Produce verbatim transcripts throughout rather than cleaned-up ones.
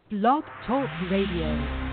Blog Talk Radio.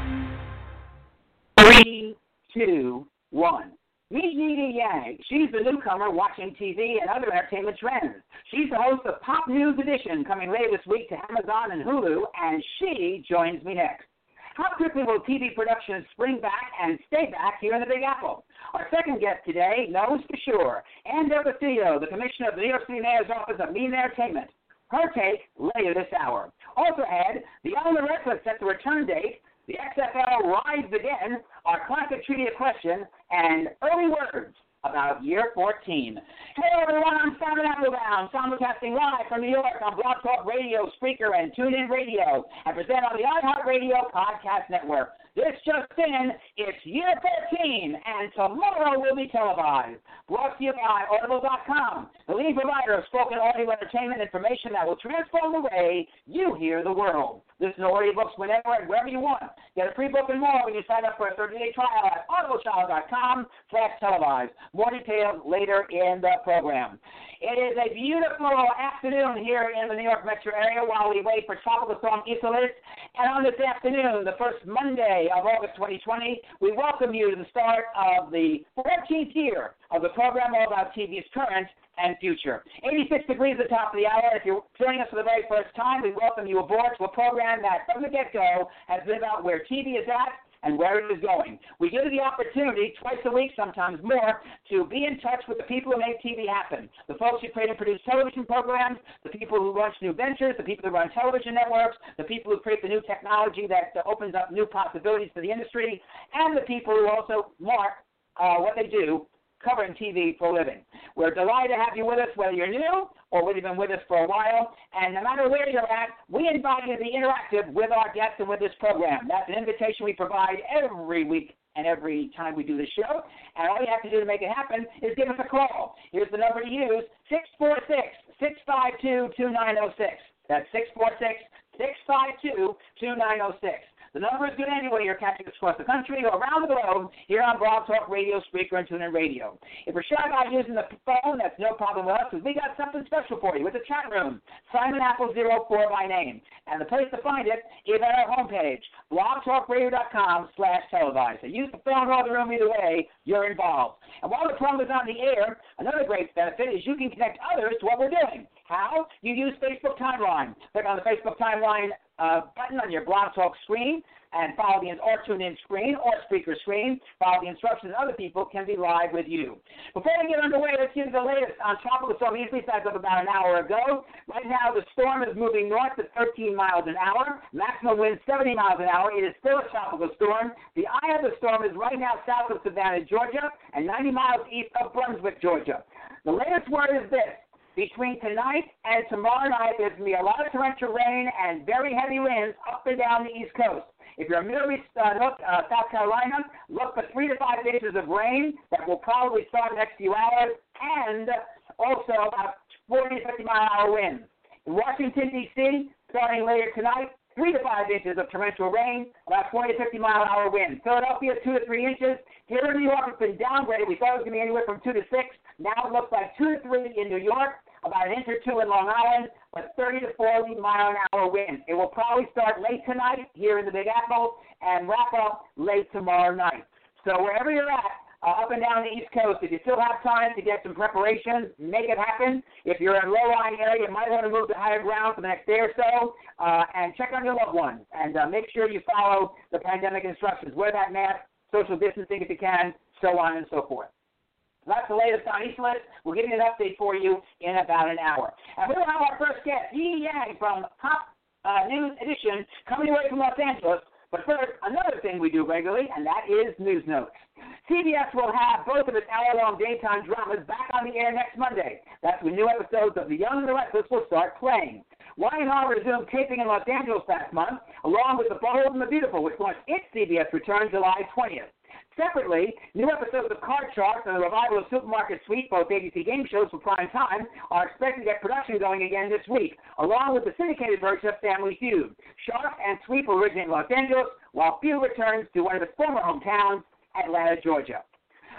Three, two, one. Meet Nina Yang. She's the newcomer watching T V and other entertainment trends. She's the host of Pop News Edition, coming later this week to Amazon and Hulu, and she joins me next. How quickly will T V productions spring back and stay back here in the Big Apple? Our second guest today knows for sure. Ann Del Castillo, the Commissioner of the New York City Mayor's Office of Media and Entertainment. Her take later this hour. Also ahead, the Young and the Restless set the return date, the X F L rides again, our classic trivia question, and early words about year fourteen. Hey everyone, I'm Simon Applebaum, simulcasting live from New York on Blog Talk Radio, Spreaker, and TuneIn Radio, and present on the iHeartRadio Podcast Network. This just in, it's year fourteen, and tomorrow will be televised. Brought to you by Audible dot com, the lead provider of spoken audio entertainment information that will transform the way you hear the world. Listen to audiobooks whenever and wherever you want. Get a free book and more when you sign up for a thirty-day trial at audibletrial dot com slash televised. More details later in the program. It is a beautiful afternoon here in the New York metro area while we wait for Tropical Storm Isolde. And on this afternoon, the first Monday of August twenty twenty, we welcome you to the start of the fourteenth year of the program all about T V's current and future. eighty-six degrees at the top of the hour. If you're joining us for the very first time, we welcome you aboard to a program that, from the get-go, has been about where T V is at and where it is going. We give you the opportunity, twice a week, sometimes more, to be in touch with the people who make T V happen, the folks who create and produce television programs, the people who launch new ventures, the people who run television networks, the people who create the new technology that uh, opens up new possibilities for the industry, and the people who also mark uh, what they do covering T V for a living. We're delighted to have you with us, whether you're new or whether you've been with us for a while. And no matter where you're at, we invite you to be interactive with our guests and with this program. That's an invitation we provide every week and every time we do the show. And all you have to do to make it happen is give us a call. Here's the number to use, six four six, six five two, two nine zero six. That's six four six, six five two, two nine zero six. The number is good anyway. You're catching us across the country or around the globe here on Blog Talk Radio, Spreaker, and TuneIn Radio. If you're shy about using the phone, that's no problem with us, because we got something special for you with the chat room, Simon Apple zero four by name. And the place to find it is at our homepage, blog talk radio dot com slash televised. So use the phone or the room either way, you're involved. And while the program is on the air, another great benefit is you can connect others to what we're doing. How? You use Facebook Timeline. Click on the Facebook Timeline uh, button on your Blog Talk screen and follow the or TuneIn screen or speaker screen. Follow the instructions. Other people can be live with you. Before we get underway, let's give you the latest on Tropical Storm Isolde as of about an hour ago. Right now, the storm is moving north at thirteen miles an hour. Maximum wind seventy miles an hour. It is still a tropical storm. The eye of the storm is right now south of Savannah, Georgia, and ninety miles east of Brunswick, Georgia. The latest word is this. Between tonight and tomorrow night, there's going to be a lot of torrential rain and very heavy winds up and down the East Coast. If you're in Middle East, uh, North, uh, South Carolina, look for three to five inches of rain that will probably start in the next few hours, and also about forty to fifty mile an hour winds. In Washington, D C, starting later tonight, three to five inches of torrential rain, about forty to fifty mile an hour winds. Philadelphia, two to three inches. Here in New York, it's been downgraded. We thought it was going to be anywhere from two to six. Now it looks like two to three in New York, about an inch or two in Long Island, but thirty to forty mile an hour winds. It will probably start late tonight here in the Big Apple and wrap up late tomorrow night. So wherever you're at, uh, up and down the East Coast, if you still have time to get some preparations, make it happen. If you're in a low-lying area, you might want to move to higher ground for the next day or so, uh, and check on your loved ones, and uh, make sure you follow the pandemic instructions. Wear that mask, social distancing if you can, so on and so forth. That's the latest on Isolde. We'll give you an update for you in about an hour. And we'll have our first guest, Yi Yang from Pop uh, News Edition, coming away from Los Angeles. But first, another thing we do regularly, and that is News Notes. C B S will have both of its hour-long daytime dramas back on the air next Monday. That's when new episodes of The Young and the Restless will start playing. Y and R resumed taping in Los Angeles last month, along with The Bold and the Beautiful, which launched its C B S return July twentieth. Separately, new episodes of Card Sharks and the revival of Supermarket Sweep, both A B C game shows for prime time, are expected to get production going again this week, along with the syndicated version of Family Feud. Shark and Sweep originate in Los Angeles, while Feud returns to one of its former hometowns, Atlanta, Georgia.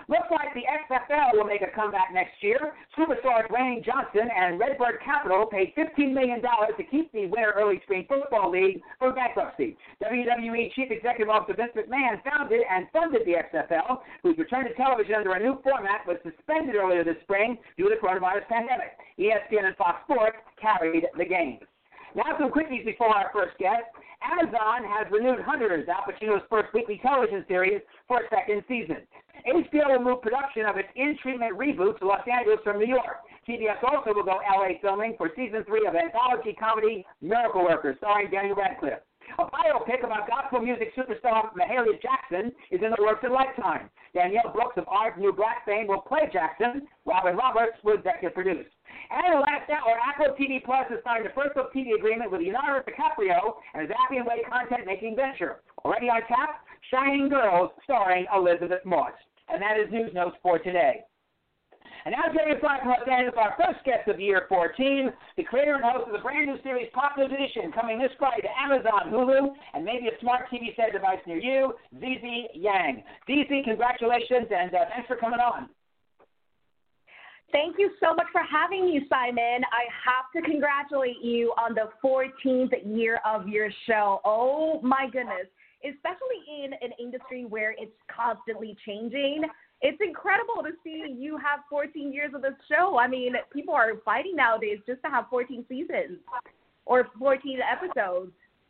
Looks like the X F L will make a comeback next year. Superstar Dwayne Johnson and Redbird Capital paid fifteen million dollars to keep the Winter Early Spring Football League from bankruptcy. W W E Chief Executive Officer Vince McMahon founded and funded the X F L, whose return to television under a new format was suspended earlier this spring due to the coronavirus pandemic. E S P N and Fox Sports carried the games. Now some quickies before our first guest. Amazon has renewed Hunters, Al Pacino's first weekly television series, for a second season. H B O will move production of its In Treatment reboot to Los Angeles from New York. C B S also will go L A filming for season three of anthology comedy Miracle Workers, starring Daniel Radcliffe. A biopic about gospel music superstar Mahalia Jackson is in the works of Lifetime. Danielle Brooks of Orange New Black fame will play Jackson. Robin Roberts will executive produce. And in the last hour, Apple T V Plus has signed a first-look T V agreement with Leonardo DiCaprio and his Appian Way content-making venture. Already on tap, Shining Girls, starring Elizabeth Moss. And that is News Notes for today. And now joining us live from Los Angeles, our first guest of year fourteen, the creator and host of the brand new series Pop News Edition, coming this Friday to Amazon, Hulu, and maybe a smart T V set device near you, Zizi Yang. Zizi, congratulations, and uh, thanks for coming on. Thank you so much for having me, Simon. I have to congratulate you on the fourteenth year of your show. Oh, my goodness. Especially in an industry where it's constantly changing. It's incredible to see you have fourteen years of this show. I mean, people are fighting nowadays just to have fourteen seasons or fourteen episodes.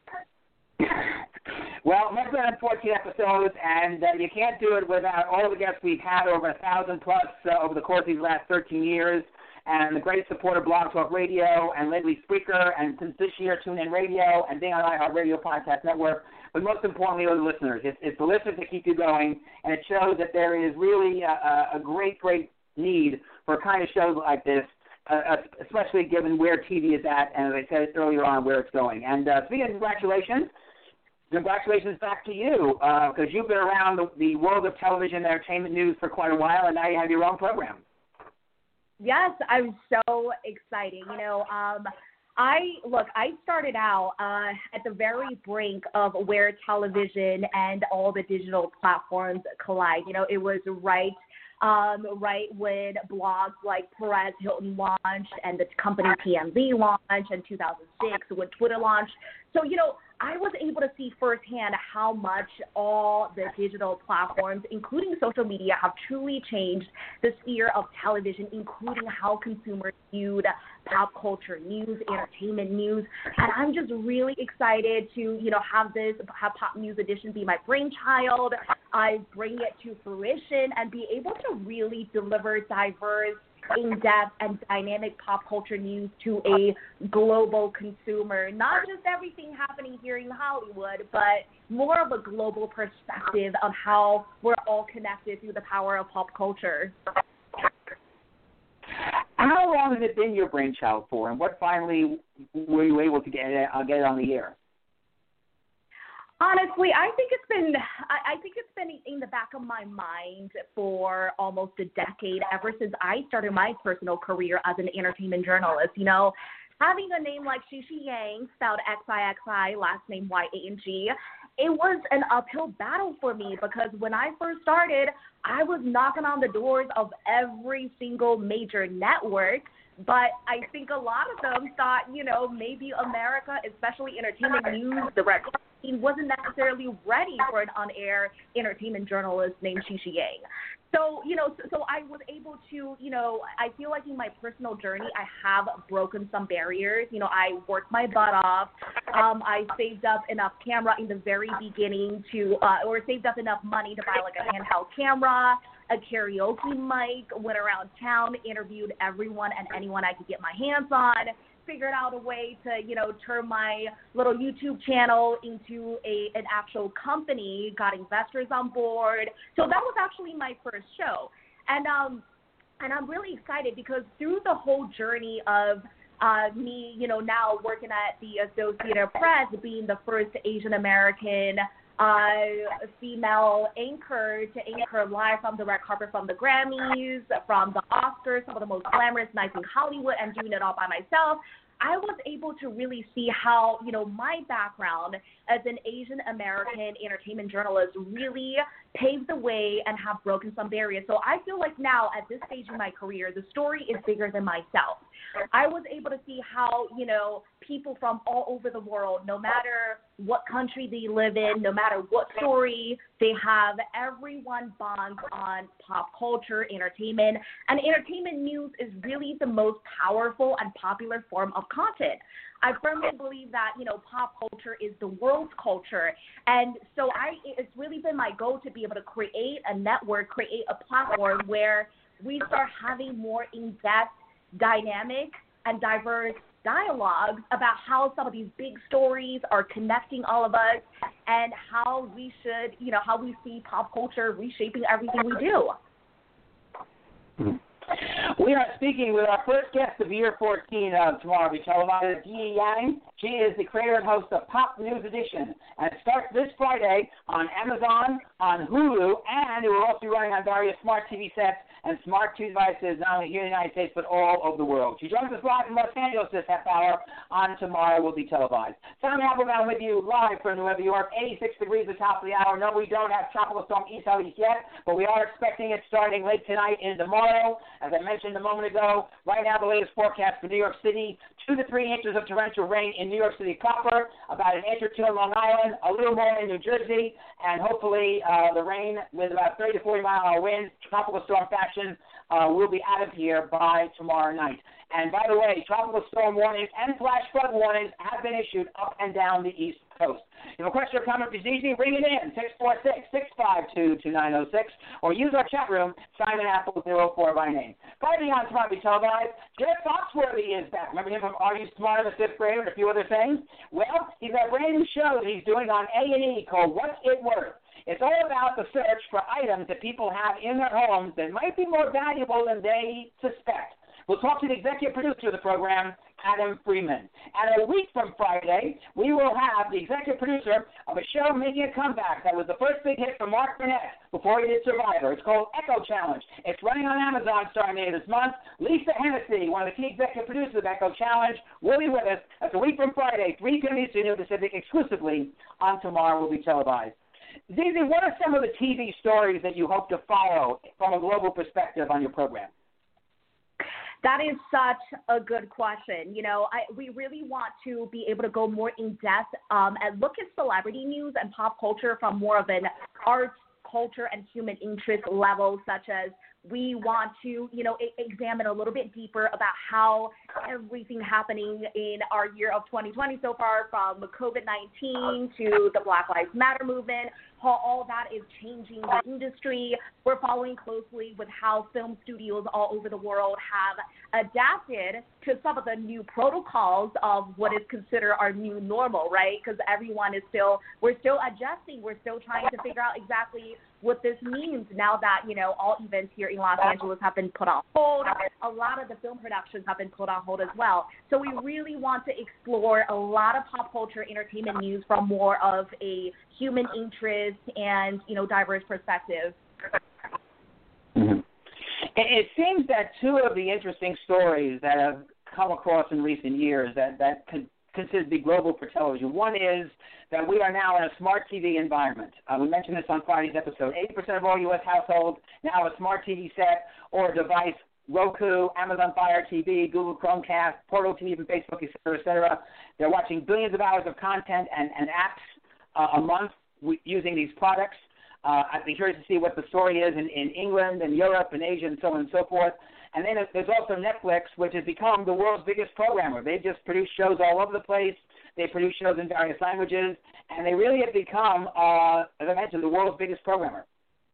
Well, we've done fourteen episodes, and uh, you can't do it without all the guests we've had, over a thousand plus uh, over the course of these last thirteen years, and the great support of Blog Talk Radio, and lately Spreaker, and since this year, TuneIn Radio, and being on iHeartRadio Podcast Network. But most importantly, are the listeners. It's, it's the listeners that keep you going, and it shows that there is really a, a great, great need for a kind of shows like this, uh, especially given where T V is at, and as I said earlier on, where it's going. And uh, speaking of congratulations, congratulations back to you, because uh, you've been around the, the world of television and entertainment news for quite a while, and now you have your own program. Yes, I'm so excited. You know, um, I look, I started out uh, at the very brink of where television and all the digital platforms collide. You know, it was right um, right when blogs like Perez Hilton launched and the company T M Z launched in two thousand six when Twitter launched. So, you know, I was able to see firsthand how much all the digital platforms, including social media, have truly changed the sphere of television, including how consumers viewed pop culture news, entertainment news. And I'm just really excited to, you know, have this, have Pop News Edition be my brainchild. I bring it to fruition and be able to really deliver diverse, in-depth and dynamic pop culture news to a global consumer. Not just everything happening here in Hollywood, but more of a global perspective of how we're all connected through the power of pop culture. How long has it been your brainchild for, and what finally were you able to get it, uh, get it on the air? Honestly, I think it's been I think it's been in the back of my mind for almost a decade, ever since I started my personal career as an entertainment journalist. You know, having a name like Xixi Yang, spelled X I X I, last name Y A N G, it was an uphill battle for me because when I first started, I was knocking on the doors of every single major network. But I think a lot of them thought, you know, maybe America, especially entertainment news, the red carpet scene, wasn't necessarily ready for an on-air entertainment journalist named Xixi Yang. So, you know, so, so I was able to, you know, I feel like in my personal journey, I have broken some barriers. You know, I worked my butt off. Um, I saved up enough camera in the very beginning to, uh, or saved up enough money to buy like a handheld camera, a karaoke mic, went around town, interviewed everyone and anyone I could get my hands on, figured out a way to, you know, turn my little YouTube channel into a an actual company, got investors on board. So that was actually my first show. And um and I'm really excited because through the whole journey of uh, me, you know, now working at the Associated Press, being the first Asian American Uh, female anchor to anchor live from the red carpet, from the Grammys, from the Oscars, some of the most glamorous nights in Hollywood, and doing it all by myself. I was able to really see how, you know, my background as an Asian American entertainment journalist really paved the way and have broken some barriers. So I feel like now at this stage in my career, the story is bigger than myself. I was able to see how, you know, people from all over the world, no matter what country they live in, no matter what story they have, everyone bonds on pop culture, entertainment, and entertainment news is really the most powerful and popular form of content. I firmly believe that, you know, pop culture is the world's culture. And so I, it's really been my goal to be able to create a network, create a platform where we start having more in-depth, dynamic, and diverse dialogues about how some of these big stories are connecting all of us and how we should, you know, how we see pop culture reshaping everything we do. Mm-hmm. We are speaking with our first guest of year fourteen of Tomorrow Will Be Televised, Yi Yang. She is the creator and host of Pop News Edition, and it starts this Friday on Amazon, on Hulu, and it will also be running on various smart T V sets and smart T V devices, not only here in the United States, but all over the world. She joins us live from Los Angeles this half hour on Tomorrow Will Be Televised. Simon Applebaum with you live from New York, eighty-six degrees at the top of the hour. No, we don't have Tropical Storm East Southeast yet, but we are expecting it starting late tonight and tomorrow. As I mentioned a moment ago, right now the latest forecast for New York City, two to three inches of torrential rain in New York City proper, about an inch or two in Long Island, a little more in New Jersey, and hopefully uh, the rain with about thirty to forty mile an hour winds, tropical storm fashion, uh, will be out of here by tomorrow night. And by the way, tropical storm warnings and flash flood warnings have been issued up and down the East Coast. If you have a question or comment, it's easy. Bring it in, six four six, six five two, two nine zero six, or use our chat room, Simon Apple zero four by name. Finally on Tomorrow Will Be Televised, Jeff Foxworthy is back. Remember him from Are You Smart in the fifth grade and a few other things? Well, he's got a brand new show that he's doing on A and E called What's It Worth? It's all about the search for items that people have in their homes that might be more valuable than they suspect. We'll talk to the executive producer of the program, Adam Freeman. And a week from Friday, we will have the executive producer of a show making a comeback that was the first big hit for Mark Burnett before he did Survivor. It's called Echo Challenge. It's running on Amazon starting later this month. Lisa Hennessy, one of the key executive producers of Echo Challenge, will be with us. That's a week from Friday, three p.m. Eastern Pacific, exclusively on Tomorrow Will Be Televised. Zizi, what are some of the T V stories that you hope to follow from a global perspective on your program? That is such a good question. You know, I, we really want to be able to go more in depth um, and look at celebrity news and pop culture from more of an arts, culture, and human interest level, such as we want to, you know, e- examine a little bit deeper about how everything happening in our year of twenty twenty so far, from COVID nineteen to the Black Lives Matter movement, how all that is changing the industry. We're following closely with how film studios all over the world have adapted to some of the new protocols of what is considered our new normal, right? Because everyone is still, we're still adjusting. We're still trying to figure out exactly what this means now that, you know, all events here in Los Angeles have been put on hold. A lot of the film productions have been put on hold as well. So we really want to explore a lot of pop culture entertainment news from more of a human interest and, you know, diverse perspective. Mm-hmm. It seems that two of the interesting stories that have come across in recent years that, that could considered to be global for television. One is that we are now in a smart T V environment. Uh, we mentioned this on Friday's episode. eighty percent of all U S households now have a smart T V set or a device, Roku, Amazon Fire T V, Google Chromecast, Portal T V from Facebook, et cetera, et cetera. They're watching billions of hours of content and, and apps uh, a month w- using these products. Uh, I'd be curious to see what the story is in, in England and Europe and Asia and so on and so forth. And then there's also Netflix, which has become the world's biggest programmer. They just produce shows all over the place. They produce shows in various languages. And they really have become, uh, as I mentioned, the world's biggest programmer.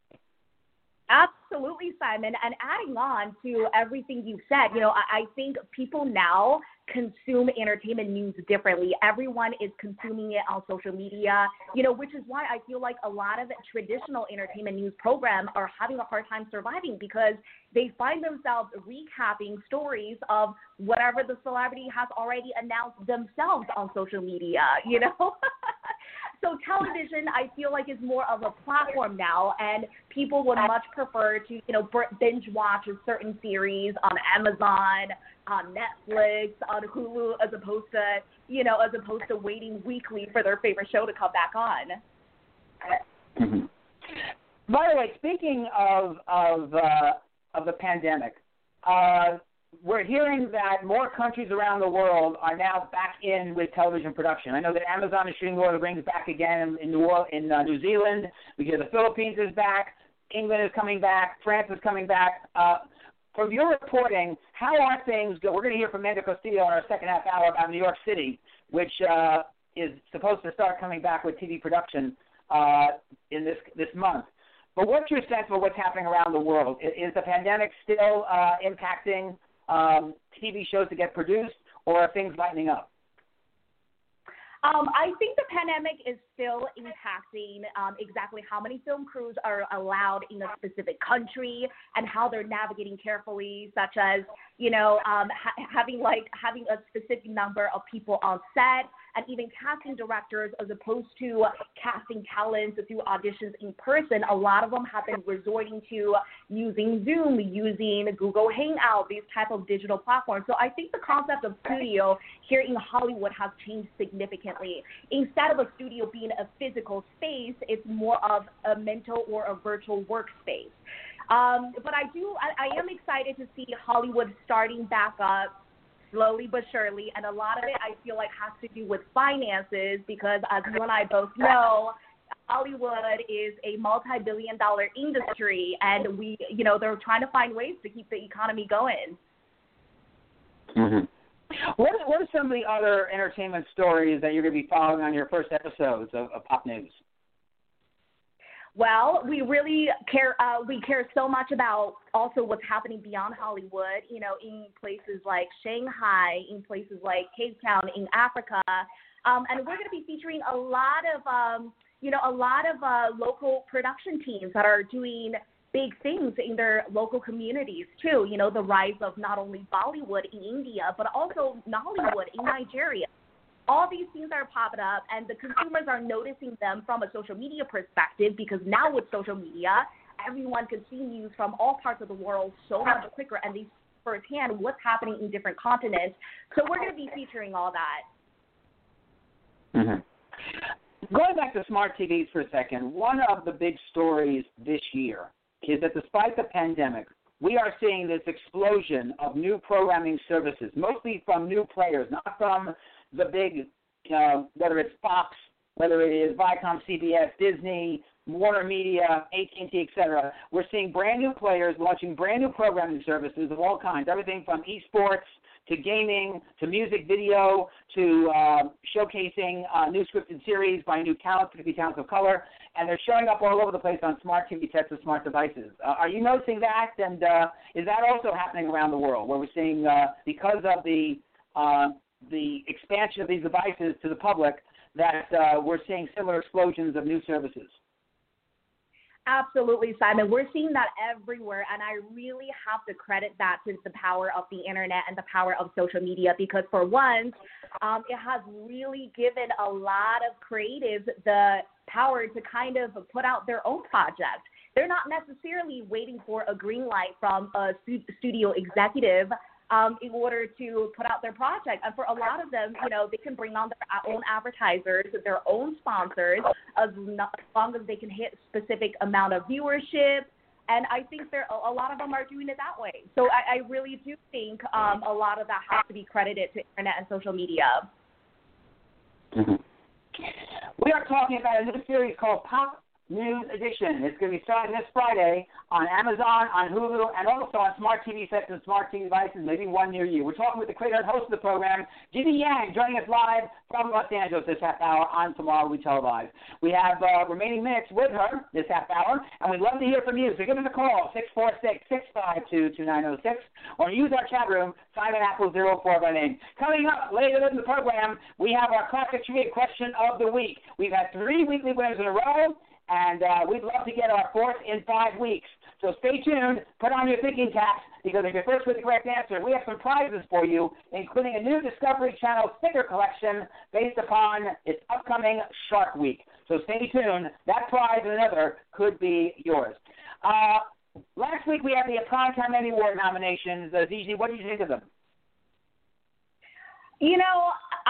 Absolutely, Simon. And adding on to everything you said, you know, I, I think people now consume entertainment news differently. Everyone is consuming it on social media, you know, which is why I feel like a lot of traditional entertainment news programs are having a hard time surviving, because they find themselves recapping stories of whatever the celebrity has already announced themselves on social media, you know. so television, I feel like, is more of a platform now, and people would much prefer to, you know, binge watch a certain series on Amazon, on Netflix, on Hulu, as opposed to, you know, as opposed to waiting weekly for their favorite show to come back on. Mm-hmm. By the way, speaking of of uh, of the pandemic, uh, we're hearing that more countries around the world are now back in with television production. I know that Amazon is shooting Lord of the Rings back again in New Orleans, in uh, New Zealand. We hear the Philippines is back, England is coming back, France is coming back. Uh, from your reporting, how are things go? We're going to hear from Amanda Castillo in our second half hour about New York City, which uh, is supposed to start coming back with T V production uh, in this this month. But what's your sense of what's happening around the world? Is the pandemic still uh, impacting um, T V shows to get produced, or are things lightening up? Um, I think the pandemic is still impacting um, exactly how many film crews are allowed in a specific country and how they're navigating carefully, such as, you know, um, ha- having like having a specific number of people on set, and even casting directors, as opposed to casting talents through auditions in person. A lot of them have been resorting to using Zoom, using Google Hangout, these type of digital platforms. So I think the concept of studio here in Hollywood has changed significantly. Instead of a studio being a physical space, it's more of a mental or a virtual workspace. Um, but I do, I, I am excited to see Hollywood starting back up slowly but surely, and a lot of it I feel like has to do with finances, because as you and I both know, Hollywood is a multi-billion dollar industry, and we, you know, they're trying to find ways to keep the economy going. Mm-hmm. What, what are some of the other entertainment stories that you're going to be following on your first episodes of, of Pop News? Well, we really care. Uh, we care so much about also what's happening beyond Hollywood. You know, in places like Shanghai, in places like Cape Town, in Africa, um, and we're going to be featuring a lot of, um, you know, a lot of uh, local production teams that are doing big things in their local communities too. You know, the rise of not only Bollywood in India, but also Nollywood in Nigeria. All these things are popping up, and the consumers are noticing them from a social media perspective, because now with social media, everyone can see news from all parts of the world so much quicker, and they see firsthand what's happening in different continents. So we're going to be featuring all that. Mm-hmm. Going back to smart T Vs for a second, one of the big stories this year is that despite the pandemic, we are seeing this explosion of new programming services, mostly from new players, not from the big, uh, whether it's Fox, whether it is Viacom, C B S, Disney, Warner Media, A T and T, et cetera. We're seeing brand new players launching brand new programming services of all kinds, everything from esports to gaming to music video to uh, showcasing uh, new scripted series by new talent, particularly talents of color, and they're showing up all over the place on smart T V sets with smart devices. Uh, are you noticing that, and uh, is that also happening around the world, where we're seeing, uh, because of the uh, the expansion of these devices to the public, that uh, we're seeing similar explosions of new services? Absolutely, Simon. We're seeing that everywhere, and I really have to credit that to the power of the internet and the power of social media, because for once, um, it has really given a lot of creatives the power to kind of put out their own project. They're not necessarily waiting for a green light from a studio executive Um, in order to put out their project. And for a lot of them, you know, they can bring on their own advertisers, their own sponsors, as, not, as long as they can hit a specific amount of viewership. And I think there a lot of them are doing it that way. So I, I really do think um, a lot of that has to be credited to internet and social media. Mm-hmm. We are talking about a new series called Pop News Edition. It's going to be starting this Friday on Amazon, on Hulu, and also on smart T V sets and smart T V devices, maybe one near you. We're talking with the creator and host of the program, Ginny Yang, joining us live from Los Angeles this half hour on Tomorrow We Tell Live. We have uh, remaining minutes with her this half hour, and we'd love to hear from you. So give us a call, six four six, six five two, two nine zero six, or use our chat room, Simon Apple zero four by name. Coming up later in the program, we have our classic trivia question of the week. We've had three weekly winners in a row, and uh, we'd love to get our fourth in five weeks. So stay tuned, put on your thinking caps, because if you're first with the correct answer, we have some prizes for you, including a new Discovery Channel sticker collection based upon its upcoming Shark Week. So stay tuned. That prize and another could be yours. Uh, last week we had the Primetime Emmy Award nominations. Uh, Z Z, what did you think of them? You know,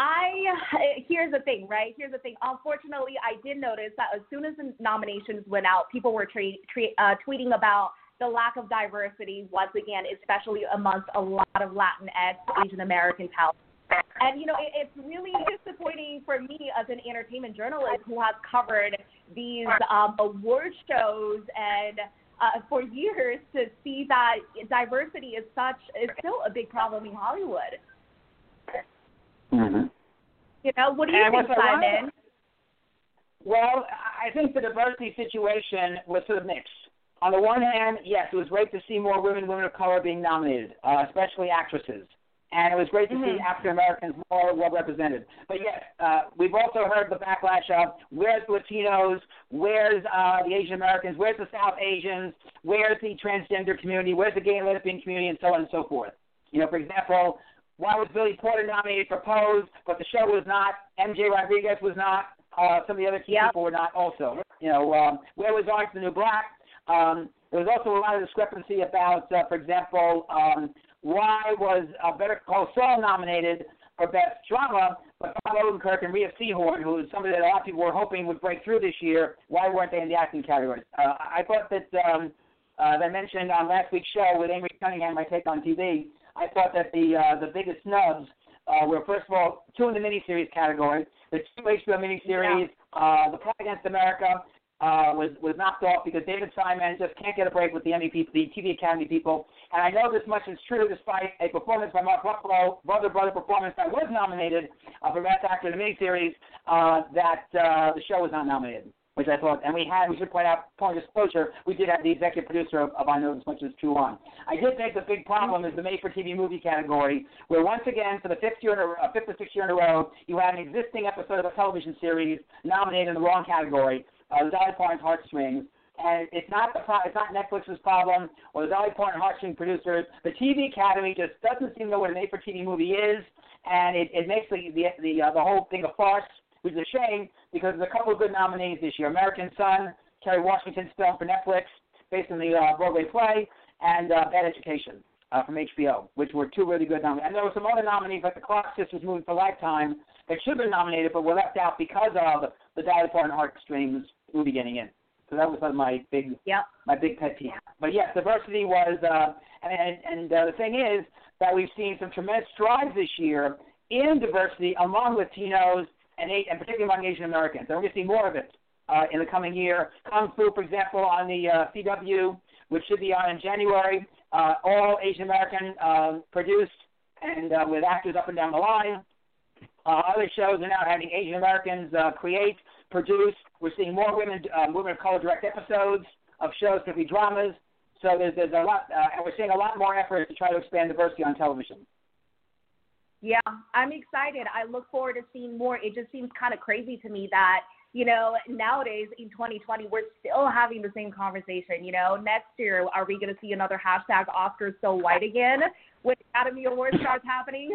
I here's the thing, right? Here's the thing. Unfortunately, I did notice that as soon as the nominations went out, people were tra- tra- uh, tweeting about the lack of diversity once again, especially amongst a lot of Latinx, Asian American talent. And, you know, it, it's really disappointing for me as an entertainment journalist who has covered these um, award shows and uh, for years to see that diversity is such is still a big problem in Hollywood. Mm-hmm. You know, what do you and think, Simon? Well, I think the diversity situation was sort of mixed. On the one hand, yes, it was great to see more women, women of color being nominated, uh, especially actresses. And it was great to mm-hmm. see African Americans more well represented. But yes, uh, we've also heard the backlash of where's the Latinos, where's uh, the Asian Americans, where's the South Asians, where's the transgender community, where's the gay and lesbian community, and so on and so forth. You know, for example, why was Billy Porter nominated for Pose, but the show was not? M J Rodriguez was not. Uh, some of the other key yep. people were not also. You know, um, where was Orange the New Black? Um, there was also a lot of discrepancy about, uh, for example, um, why was uh, Better Call Saul nominated for Best Drama, but Bob Odenkirk and Rhea Seehorn, who is somebody that a lot of people were hoping would break through this year, why weren't they in the acting category? Uh, I thought that, um, uh, as I mentioned on last week's show with Amy Cunningham, my take on T V, I thought that the uh, the biggest snubs uh, were, first of all, two in the miniseries category. The two H B O miniseries, yeah. uh, The Plot Against America, uh, was, was knocked off because David Simon just can't get a break with the Emmy people, the T V Academy people. And I know this much is true despite a performance by Mark Ruffalo, Brother Brother performance that was nominated uh, for Best Actor in the miniseries, uh, that uh, the show was not nominated. Which I thought, and we had, we should point out, point of disclosure, we did have the executive producer of, of I Know This Much Is True on. I did think the big problem is the made-for-T V movie category, where once again, for the fifth year in a, uh, fifth or sixth year in a row, you had an existing episode of a television series nominated in the wrong category, uh, the Dolly Parton Heartstrings. And it's not the pro- it's not Netflix's problem or the Dolly Parton Heartstring producers. The T V Academy just doesn't seem to know what a made-for-T V movie is, and it, it makes the the the, uh, the whole thing a farce. Which is a shame because there's a couple of good nominees this year. American Son, Kerry Washington's film for Netflix, based on the uh, Broadway play, and uh, Bad Education uh, from H B O, which were two really good nominees. And there were some other nominees, like the Clark Sisters movie for Lifetime, that should have been nominated but were left out because of the Dolly Parton Heartstrings movie getting in. So that was uh, my big yep. my big pet peeve. But yes, diversity was, uh, and, and uh, the thing is that we've seen some tremendous strides this year in diversity among Latinos, And, and particularly among Asian Americans. And we're going to see more of it uh, in the coming year. Kung Fu, for example, on the uh, C W, which should be on in January, uh, all Asian American uh, produced and uh, with actors up and down the line. Uh, other shows are now having Asian Americans uh, create, produce. We're seeing more women, uh, women of color direct episodes of shows, particularly dramas. So there's, there's a lot, uh, and we're seeing a lot more effort to try to expand diversity on television. Yeah, I'm excited. I look forward to seeing more. It just seems kind of crazy to me that, you know, nowadays in twenty twenty, we're still having the same conversation. You know, next year, are we going to see another hashtag Oscars so white again when Academy Awards starts happening?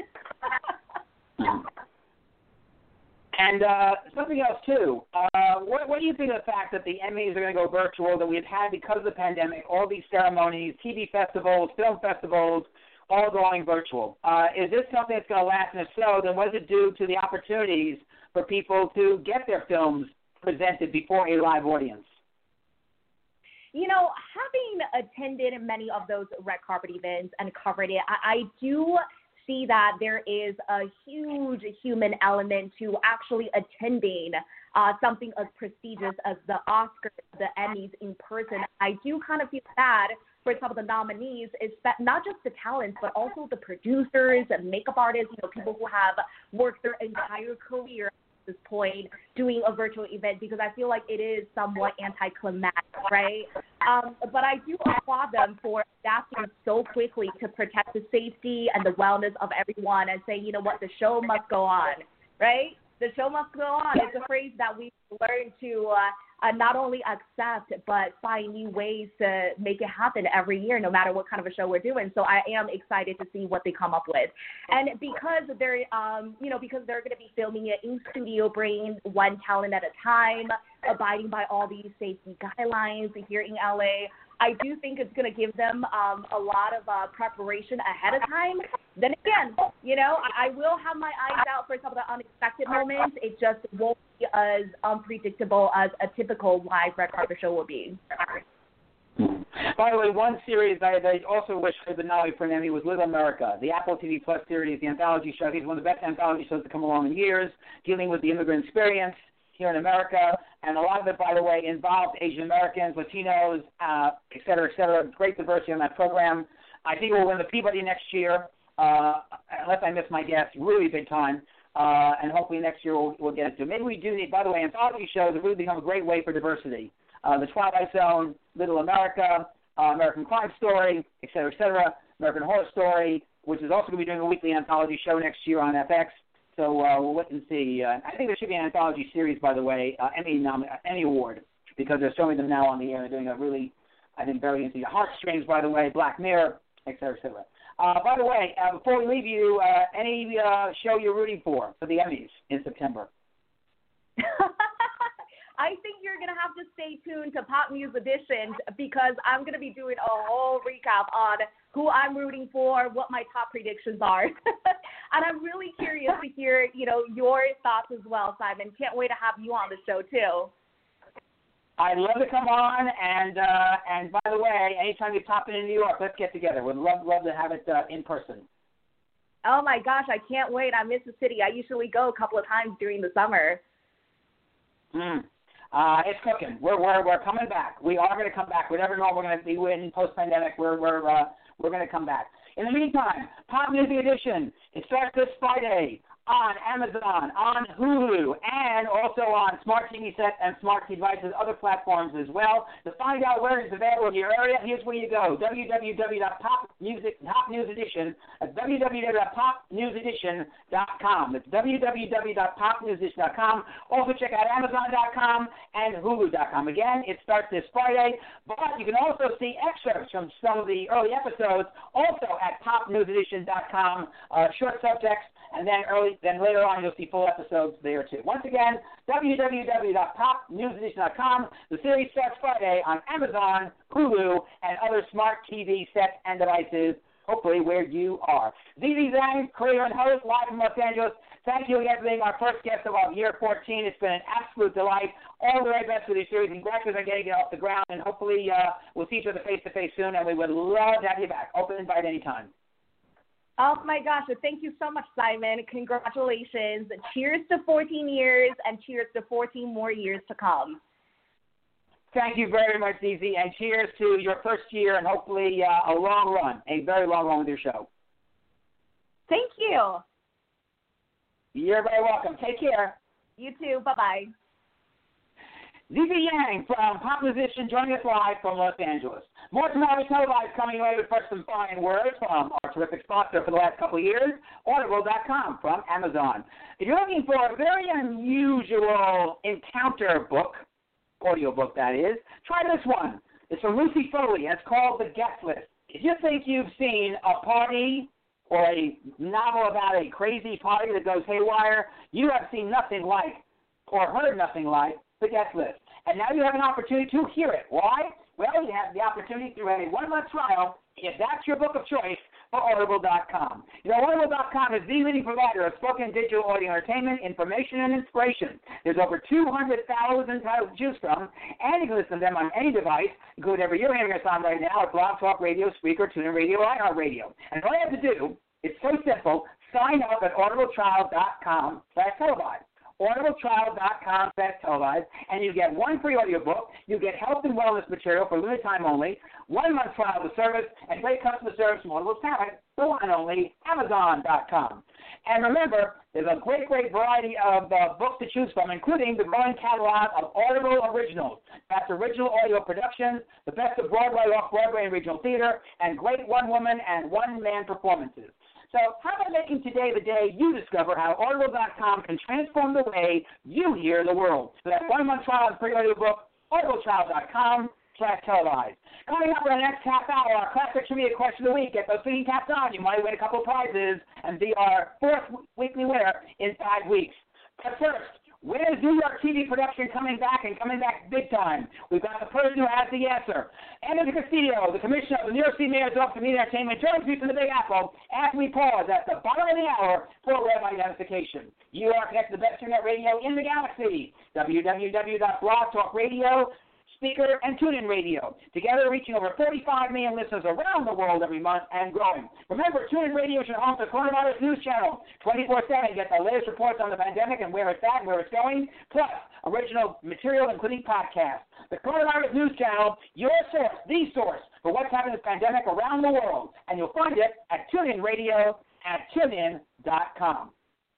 And uh, something else, too. Uh, what, what do you think of the fact that the Emmys are going to go virtual, that we've had, because of the pandemic, all these ceremonies, T V festivals, film festivals, all going virtual? Uh, is this something that's going to last? And if so, then was it due to the opportunities for people to get their films presented before a live audience? You know, having attended many of those red carpet events and covered it, I, I do see that there is a huge human element to actually attending uh, something as prestigious as the Oscars, the Emmys in person. I do kind of feel bad for some of the nominees, is that not just the talents, but also the producers and makeup artists, you know, people who have worked their entire career at this point doing a virtual event, because I feel like it is somewhat anticlimactic, right? Um, but I do applaud them for adapting so quickly to protect the safety and the wellness of everyone and saying, you know what, the show must go on, right? The show must go on. It's a phrase that we've learned to uh, uh, not only accept but find new ways to make it happen every year, no matter what kind of a show we're doing. So I am excited to see what they come up with. And because they're, um, you know, because they're going to be filming it in studio, bringing one talent at a time, abiding by all these safety guidelines here in L A, I do think it's going to give them um, a lot of uh, preparation ahead of time. Then again, you know, I, I will have my eyes out for some of the unexpected moments. It just won't be as unpredictable as a typical live red carpet show will be. By the way, one series I, I also wish could have been nominated for an Emmy was Little America, the Apple T V Plus series, the anthology show. I think it's one of the best anthology shows to come along in years, dealing with the immigrant experience here in America, and a lot of it, by the way, involved Asian Americans, Latinos, uh, et cetera, et cetera. Great diversity on that program. I think we'll win the Peabody next year, uh, unless I miss my guess, really big time, uh, and hopefully next year we'll, we'll get it to. Maybe we do need, by the way, anthology shows have really become a great way for diversity. Uh, the Twilight Zone, Little America, uh, American Crime Story, et cetera, et cetera, American Horror Story, which is also going to be doing a weekly anthology show next year on F X. So uh, we'll wait and see. Uh, I think there should be an anthology series, by the way, uh, Emmy nom- Emmy Award, because they're showing them now on the air. They're doing a really, I think, very interesting. Heartstrings, by the way, Black Mirror, et cetera, et cetera. Uh, by the way, uh, before we leave you, uh, any uh, show you're rooting for for the Emmys in September? I think you're going to have to stay tuned to Pop News Edition, because I'm going to be doing a whole recap on who I'm rooting for, what my top predictions are. And I'm really curious to hear, you know, your thoughts as well, Simon. Can't wait to have you on the show, too. I'd love to come on, and uh, and by the way, anytime you pop in in New York, let's get together. We'd love, love to have it uh, in person. Oh, my gosh, I can't wait. I miss the city. I usually go a couple of times during the summer. Mm. Uh, it's cooking. We're we're we're coming back. We are going to come back. We never know we're going to be in post-pandemic. We're we're uh, we're going to come back. In the meantime, Pop Music Edition. It starts this Friday on Amazon, on Hulu, and also on Smart T V Set and Smart devices, other platforms as well. To find out where it's available in your area, here's where you go: w w w dot pop music dot news edition. That's w w w dot pop news edition dot com. It's w w w dot pop news edition dot com. Also check out amazon dot com and hulu dot com. Again, it starts this Friday, but you can also see excerpts from some of the early episodes also at pop news edition dot com, uh, short subjects, and then early then later on you'll see full episodes there too. Once again, w w w dot pop news edition dot com. The series starts Friday on Amazon, Hulu, and other smart T V sets and devices, hopefully where you are. Z Z Zhang, creator and host, live from Los Angeles. Thank you again for being our first guest of year fourteen. It's been an absolute delight. All the very best for this series. Congratulations on getting it off the ground, and hopefully uh, we'll see each other face-to-face soon, and we would love to have you back. Open invite anytime. Oh, my gosh. Thank you so much, Simon. Congratulations. Cheers to fourteen years, and cheers to fourteen more years to come. Thank you very much, Z Z, and cheers to your first year and hopefully uh, a long run, a very long run with your show. Thank you. You're very welcome. Take care. You too. Bye-bye. Z Z Yang from Pop Musician joining us live from Los Angeles. More tonight with televised coming away with first some fine words from our terrific sponsor for the last couple of years, Audible dot com from Amazon. If you're looking for a very unusual encounter book, audio book that is, try this one. It's from Lucy Foley, and it's called The Guest List. If you think you've seen a party or a novel about a crazy party that goes haywire, you have seen nothing like or heard nothing like The Guest List. And now you have an opportunity to hear it. Why? Well, you have the opportunity through a one-month trial, if that's your book of choice, for Audible dot com. You know, Audible dot com is the leading provider of spoken digital audio entertainment, information, and inspiration. There's over two hundred thousand titles to choose from, and you can listen to them on any device, including whatever you're hearing us on right now, at Blog Talk Radio, Spreaker, TuneIn Radio, or iHeartRadio. And all you have to do, it's so simple, sign up at audible trial dot com slash televised. audible trial dot com slash televised, and you get one free audiobook. You get health and wellness material for limited time only, one month trial of the service, and great customer service from Audible's talent, the one and only Amazon dot com. And remember, there's a great, great variety of uh, books to choose from, including the growing catalog of Audible originals. That's original audio productions, the best of Broadway, off-Broadway, and regional theater, and great one-woman and one-man performances. So how about making today the day you discover how Audible dot com can transform the way you hear the world? So that one-month trial and free audiobook, audibletrial.com slash televised. Coming up in the next half hour, our classic trivia question of the week. Get those fitting caps on. You might win a couple of prizes and be our fourth weekly winner in five weeks. But first, when is New York T V production coming back and coming back big time? We've got the person who has the answer. Anna Castillo, the commissioner of the New York City Mayor's Office of Media and Entertainment, joins me from the Big Apple as we pause at the bottom of the hour for web identification. You are connected to the best internet radio in the galaxy, w w w dot blog talk radio, Speaker, and TuneIn Radio, together reaching over forty-five million listeners around the world every month and growing. Remember, TuneIn Radio is your home to the Coronavirus News Channel. twenty-four seven, get the latest reports on the pandemic and where it's at and where it's going, plus original material, including podcasts. The Coronavirus News Channel, your source, the source for what's happening with the pandemic around the world. And you'll find it at TuneIn Radio at tune in dot com.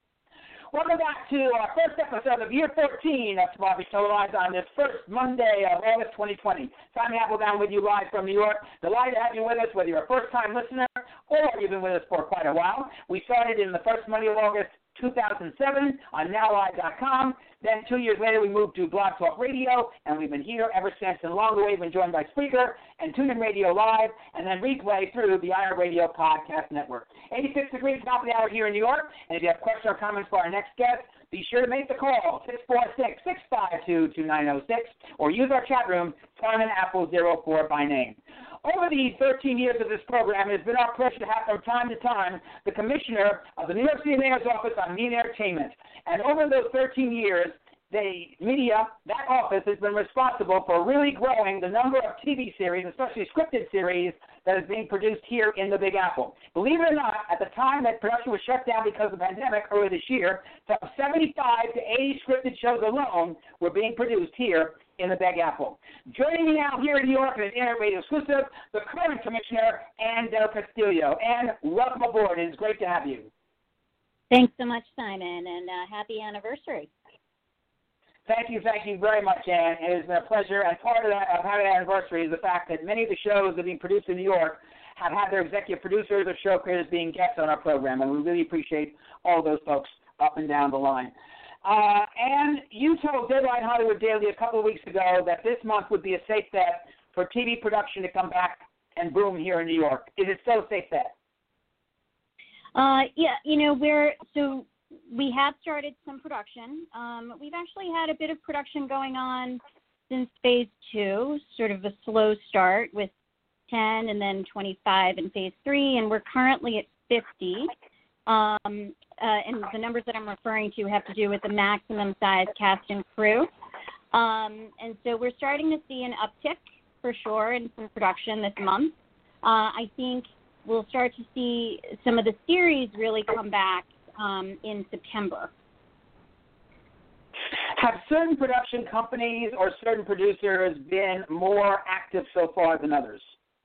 Welcome back to our first episode of Year fourteen of Tomorrow Televised on this first Monday of August twenty twenty. Simon Applebaum with you live from New York. Delighted to have you with us, whether you're a first-time listener or you've been with us for quite a while. We started in the first Monday of August two thousand seven on now live dot com. Then two years later, we moved to Blog Talk Radio, and we've been here ever since. And along the way, we've been joined by Spreaker and TuneIn Radio Live, and then replay through the iHeartRadio Podcast Network. eighty-six degrees, top of the hour here in New York. And if you have questions or comments for our next guest, be sure to make the call, six four six, six five two, two nine zero six, or use our chat room, Simon Apple zero four by name. Over the thirteen years of this program, it has been our pleasure to have from time to time the commissioner of the New York City Mayor's Office on Media and Entertainment. And over those thirteen years, the media, that office, has been responsible for really growing the number of T V series, especially scripted series, that is being produced here in the Big Apple. Believe it or not, at the time that production was shut down because of the pandemic earlier this year, some seventy-five to eighty scripted shows alone were being produced here in the Big Apple. Joining me now here in New York in an Internet Radio exclusive, the current commissioner, Ann Del Castillo. Ann, welcome aboard. It is great to have you. Thanks so much, Simon, and uh, happy anniversary. Thank you, thank you very much, Ann. It has been a pleasure, and part of that of having an anniversary is the fact that many of the shows that are being produced in New York have had their executive producers or show creators being guests on our program, and we really appreciate all those folks up and down the line. Uh, and you told Deadline Hollywood Daily a couple of weeks ago that this month would be a safe bet for T V production to come back and boom here in New York. Is it still a safe bet? Uh, yeah, you know, we're so we have started some production. Um, we've actually had a bit of production going on since phase two, sort of a slow start with ten and then twenty-five in phase three, and we're currently at fifty. Um, uh, and the numbers that I'm referring to have to do with the maximum size cast and crew. Um, and so we're starting to see an uptick for sure in some production this month. Uh, I think we'll start to see some of the series really come back um, in September. Have certain production companies or certain producers been more active so far than others?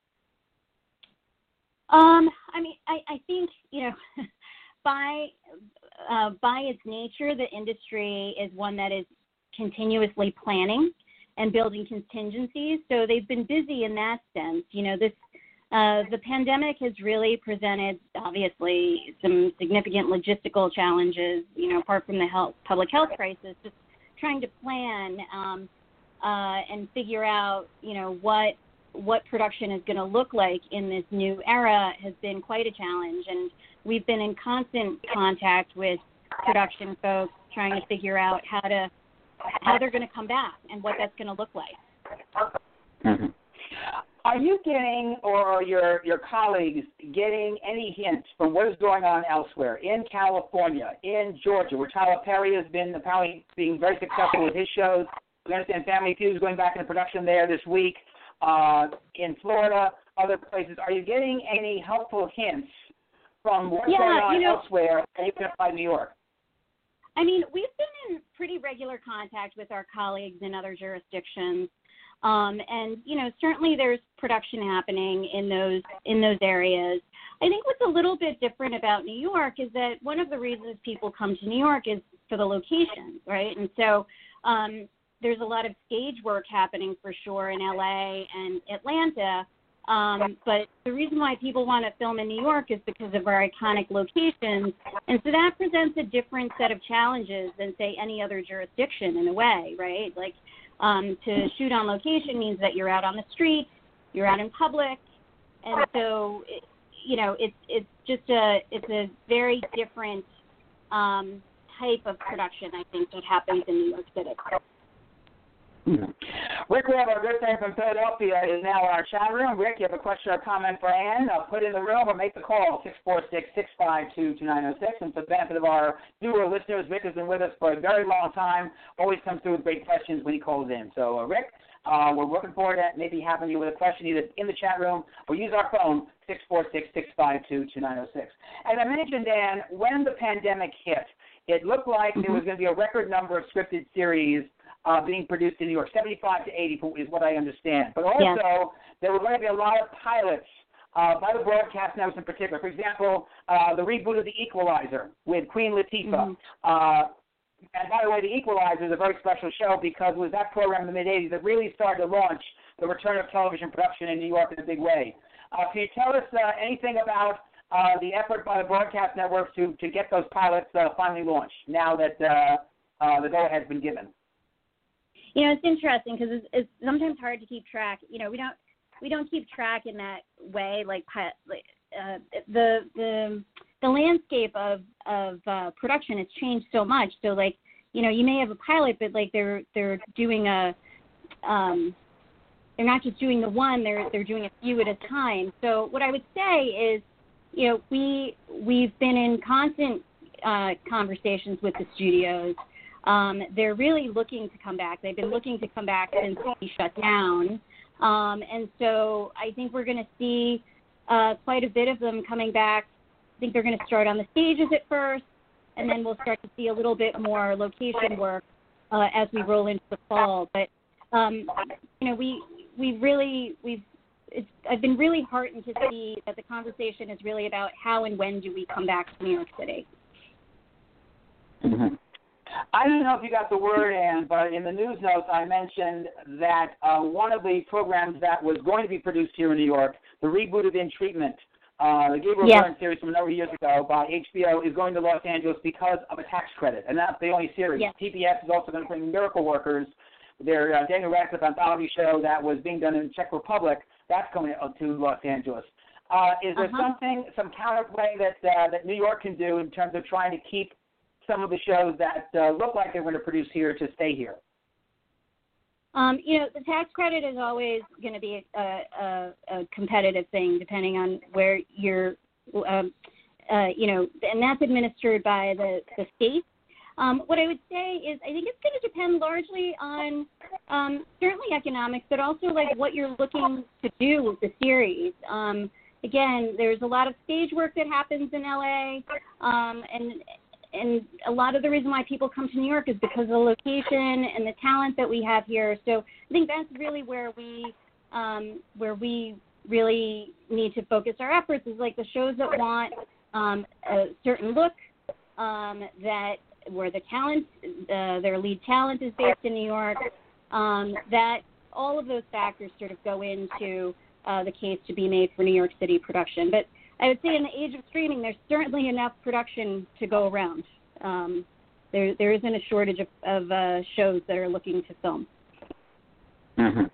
Um, I mean, I, I think, you know, by uh, by its nature, the industry is one that is continuously planning and building contingencies. So they've been busy in that sense. You know, this uh, the pandemic has really presented, obviously, some significant logistical challenges, you know, apart from the health, public health crisis, just trying to plan um, uh, and figure out, you know, what what production is going to look like in this new era has been quite a challenge. And we've been in constant contact with production folks trying to figure out how to how they're going to come back and what that's going to look like. Mm-hmm. Are you getting, or your your colleagues getting any hints from what is going on elsewhere, in California, in Georgia, where Tyler Perry has been apparently being very successful with his shows? We understand Family Feud is going back into production there this week. Uh, in Florida, other places. Are you getting any helpful hints from what's yeah, going on you know, elsewhere, and even by New York? I mean, we've been in pretty regular contact with our colleagues in other jurisdictions. Um, and, you know, certainly there's production happening in those in those areas. I think what's a little bit different about New York is that one of the reasons people come to New York is for the locations, right? And so um, there's a lot of stage work happening for sure in L A and Atlanta. Um, but the reason why people want to film in New York is because of our iconic locations. And so that presents a different set of challenges than, say, any other jurisdiction in a way, right? Like, Um, to shoot on location means that you're out on the street, you're out in public, and so it, you know it's it's just a it's a very different um, type of production, I think, that happens in New York City. Mm-hmm. Rick, we have our good friend from Philadelphia is now in our chat room. Rick, you have a question or comment for Ann? Uh, put it in the room or make the call, six four six, six five two, two nine zero six. And for the benefit of our newer listeners, Rick has been with us for a very long time, always comes through with great questions when he calls in. So, uh, Rick, uh, we're looking forward to maybe having you with a question either in the chat room or use our phone, six four six, six five two, two nine zero six. As I mentioned, Ann, when the pandemic hit, it looked like mm-hmm. there was going to be a record number of scripted series Uh, being produced in New York, seventy-five to eighty is what I understand. But also, yeah. there were going to be a lot of pilots uh, by the broadcast networks in particular. For example, uh, the reboot of The Equalizer with Queen Latifah. Mm-hmm. Uh, and by the way, The Equalizer is a very special show because it was that program in the mid-eighties that really started to launch the return of television production in New York in a big way. Uh, can you tell us uh, anything about uh, the effort by the broadcast networks to, to get those pilots uh, finally launched now that uh, uh, the go-ahead has been given? You know, it's interesting because it's, it's sometimes hard to keep track. You know, we don't we don't keep track in that way. Like uh, the the the landscape of of uh, production has changed so much. So like, you know, you may have a pilot, but like they're they're doing a um, they're not just doing the one. They're they're doing a few at a time. So what I would say is, you know, we we've been in constant uh, conversations with the studios. Um, they're really looking to come back. They've been looking to come back since we shut down. Um, and so I think we're going to see uh, quite a bit of them coming back. I think they're going to start on the stages at first, and then we'll start to see a little bit more location work uh, as we roll into the fall. But, um, you know, we we really, we've, it's, I've been really heartened to see that the conversation is really about how and when do we come back to New York City. Mm-hmm. I don't know if you got the word, Ann, but in the news notes I mentioned that uh, one of the programs that was going to be produced here in New York, the reboot of In Treatment, uh, the Gabriel yes. Byrne series from a number of years ago by H B O, is going to Los Angeles because of a tax credit. And that's the only series. Yes. T B S is also going to bring Miracle Workers, their uh, Daniel Radcliffe anthology show that was being done in the Czech Republic. That's coming to Los Angeles. Uh, is there uh-huh. something, some counterplay that uh, that New York can do in terms of trying to keep some of the shows that uh, look like they're going to produce here to stay here? Um, you know, the tax credit is always going to be a, a, a competitive thing, depending on where you're, um, uh, you know, and that's administered by the, the state. Um, what I would say is I think it's going to depend largely on um, certainly economics, but also like what you're looking to do with the series. Um, again, there's a lot of stage work that happens in L A, um, and And a lot of the reason why people come to New York is because of the location and the talent that we have here. So I think that's really where we um, where we really need to focus our efforts is like the shows that want um, a certain look, um, that where the talent, uh, their lead talent is based in New York, um, that all of those factors sort of go into uh, the case to be made for New York City production. But I would say in the age of streaming, there's certainly enough production to go around. Um, there, there isn't a shortage of, of uh, shows that are looking to film. Mm-hmm.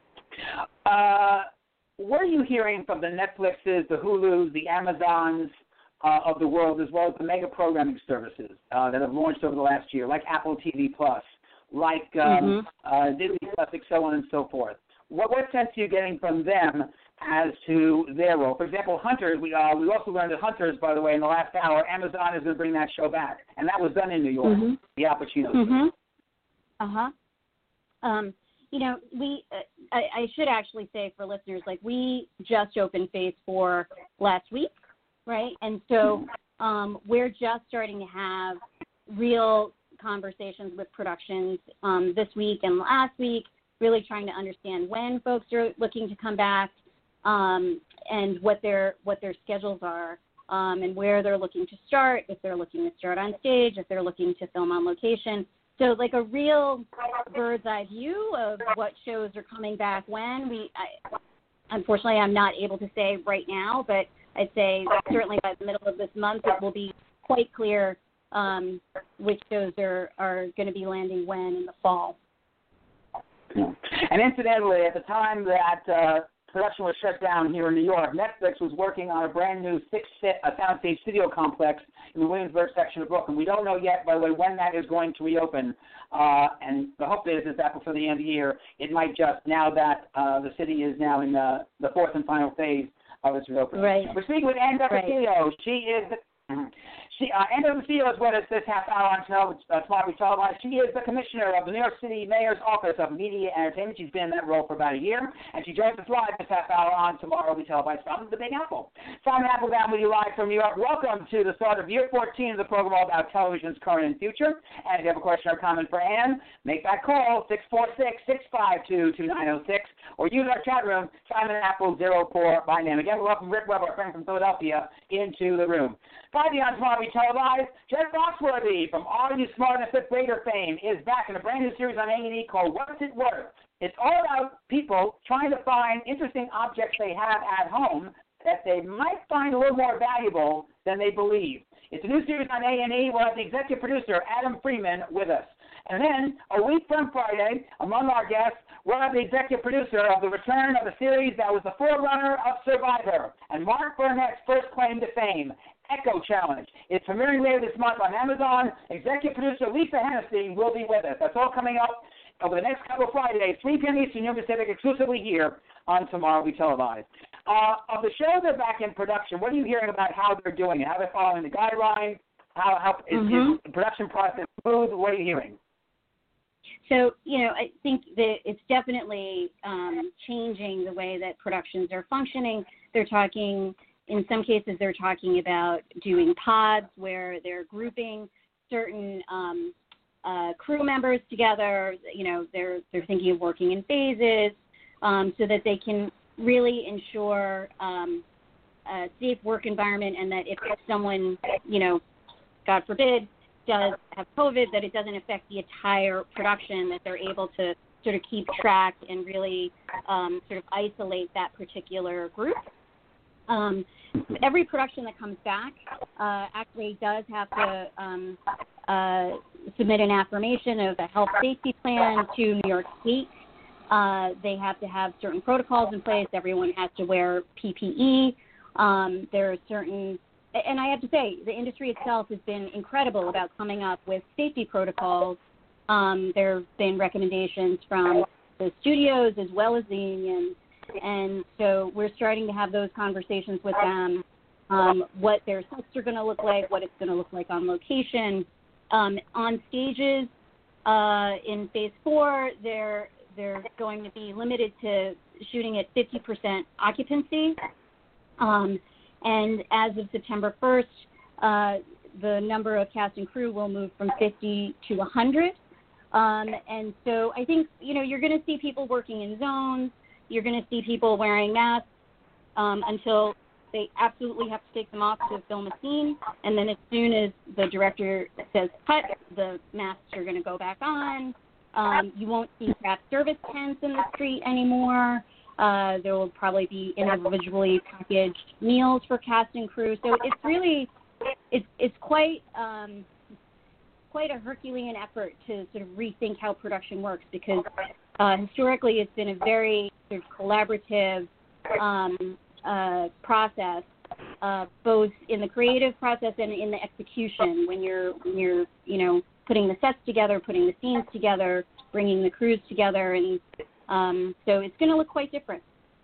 Uh, what are you hearing from the Netflixes, the Hulus, the Amazons uh, of the world, as well as the mega programming services uh, that have launched over the last year, like Apple T V Plus, like um, mm-hmm. uh, Disney Plus, so on and so forth? What, what sense are you getting from them as to their role? For example, Hunters, we uh, we also learned that Hunters, by the way, in the last hour, Amazon is going to bring that show back. And that was done in New York, mm-hmm. the Al Pacino. Mm-hmm. Uh-huh. Um, you know, we, uh, I, I should actually say for listeners, like we just opened phase four last week, right? And so um, we're just starting to have real conversations with productions um, this week and last week, really trying to understand when folks are looking to come back um, and what their what their schedules are um, and where they're looking to start, if they're looking to start on stage, if they're looking to film on location. So like a real bird's eye view of what shows are coming back when. We, I, unfortunately, I'm not able to say right now, but I'd say certainly by the middle of this month it will be quite clear um, which shows are, are going to be landing when in the fall. Yeah. And incidentally, at the time that uh, production was shut down here in New York, Netflix was working on a brand new six-set uh, soundstage studio complex in the Williamsburg section of Brooklyn. We don't know yet, by the way, when that is going to reopen. Uh, and the hope is, is that before the end of the year, it might just, now that uh, the city is now in the, the fourth and final phase of its reopening. Right. We're speaking with Ann Castillo. Right. She is the She, uh, Ann Castillo is with us this half hour on Tomorrow We Televised. She is the commissioner of the New York City Mayor's Office of Media and Entertainment. She's been in that role for about a year, and she joins us live this half hour on Tomorrow We Televised from the Big Apple. Simon Applebaum with you live from New York. Welcome to the start of year fourteen of the program all about television's current and future. And if you have a question or comment for Ann, make that call, six four six, six five two, two nine zero six, or use our chat room, Simon Apple zero four by name. Again, we welcome Rick Weber, a friend from Philadelphia, into the room. Finally on Tomorrow We Televised, Jen Foxworthy from Are You Smart and Fifth Grader fame is back in a brand new series on A and E called What's It Worth? It's all about people trying to find interesting objects they have at home that they might find a little more valuable than they believe. It's a new series on A and E. We'll have the executive producer, Adam Freeman, with us. And then, a week from Friday, among our guests, we'll have the executive producer of the return of a series that was the forerunner of Survivor and Mark Burnett's first claim to fame, Echo Challenge. It's premiering later this month on Amazon. Executive producer Lisa Hennessy will be with us. That's all coming up over the next couple of Fridays, three p.m. Eastern, Union Pacific, exclusively here on Tomorrow We Televised. Uh, of the shows that are back in production, what are you hearing about how they're doing it? How they're following the guidelines? How, how is, mm-hmm. is the production process smooth? What are you hearing? So, you know, I think that it's definitely um, changing the way that productions are functioning. They're talking, in some cases, they're talking about doing pods where they're grouping certain um, uh, crew members together. You know, they're they're thinking of working in phases um, so that they can really ensure um, a safe work environment, and that if someone, you know, God forbid, does have COVID, that it doesn't affect the entire production, that they're able to sort of keep track and really um, sort of isolate that particular group. Um, every production that comes back uh, actually does have to um, uh, submit an affirmation of a health safety plan to New York State. Uh, they have to have certain protocols in place. Everyone has to wear P P E. Um, there are certain And I have to say, the industry itself has been incredible about coming up with safety protocols. Um, there have been recommendations from the studios as well as the unions. And so we're starting to have those conversations with them, um, what their sets are going to look like, what it's going to look like on location. Um, on stages uh, in phase four, they're, they're going to be limited to shooting at fifty percent occupancy. Um, And as of September first, uh, the number of cast and crew will move from fifty to one hundred. Um, and so I think, you know, you're going to see people working in zones. You're going to see people wearing masks um, until they absolutely have to take them off to film a scene. And then as soon as the director says cut, the masks are going to go back on. Um, you won't see craft service tents in the street anymore. Uh, there will probably be individually packaged meals for cast and crew. So it's really, it's it's quite um, quite a Herculean effort to sort of rethink how production works, because uh, historically it's been a very sort of collaborative um, uh, process, uh, both in the creative process and in the execution. When you're when you're you know putting the sets together, putting the scenes together, bringing the crews together, and Um, so it's going to look quite different.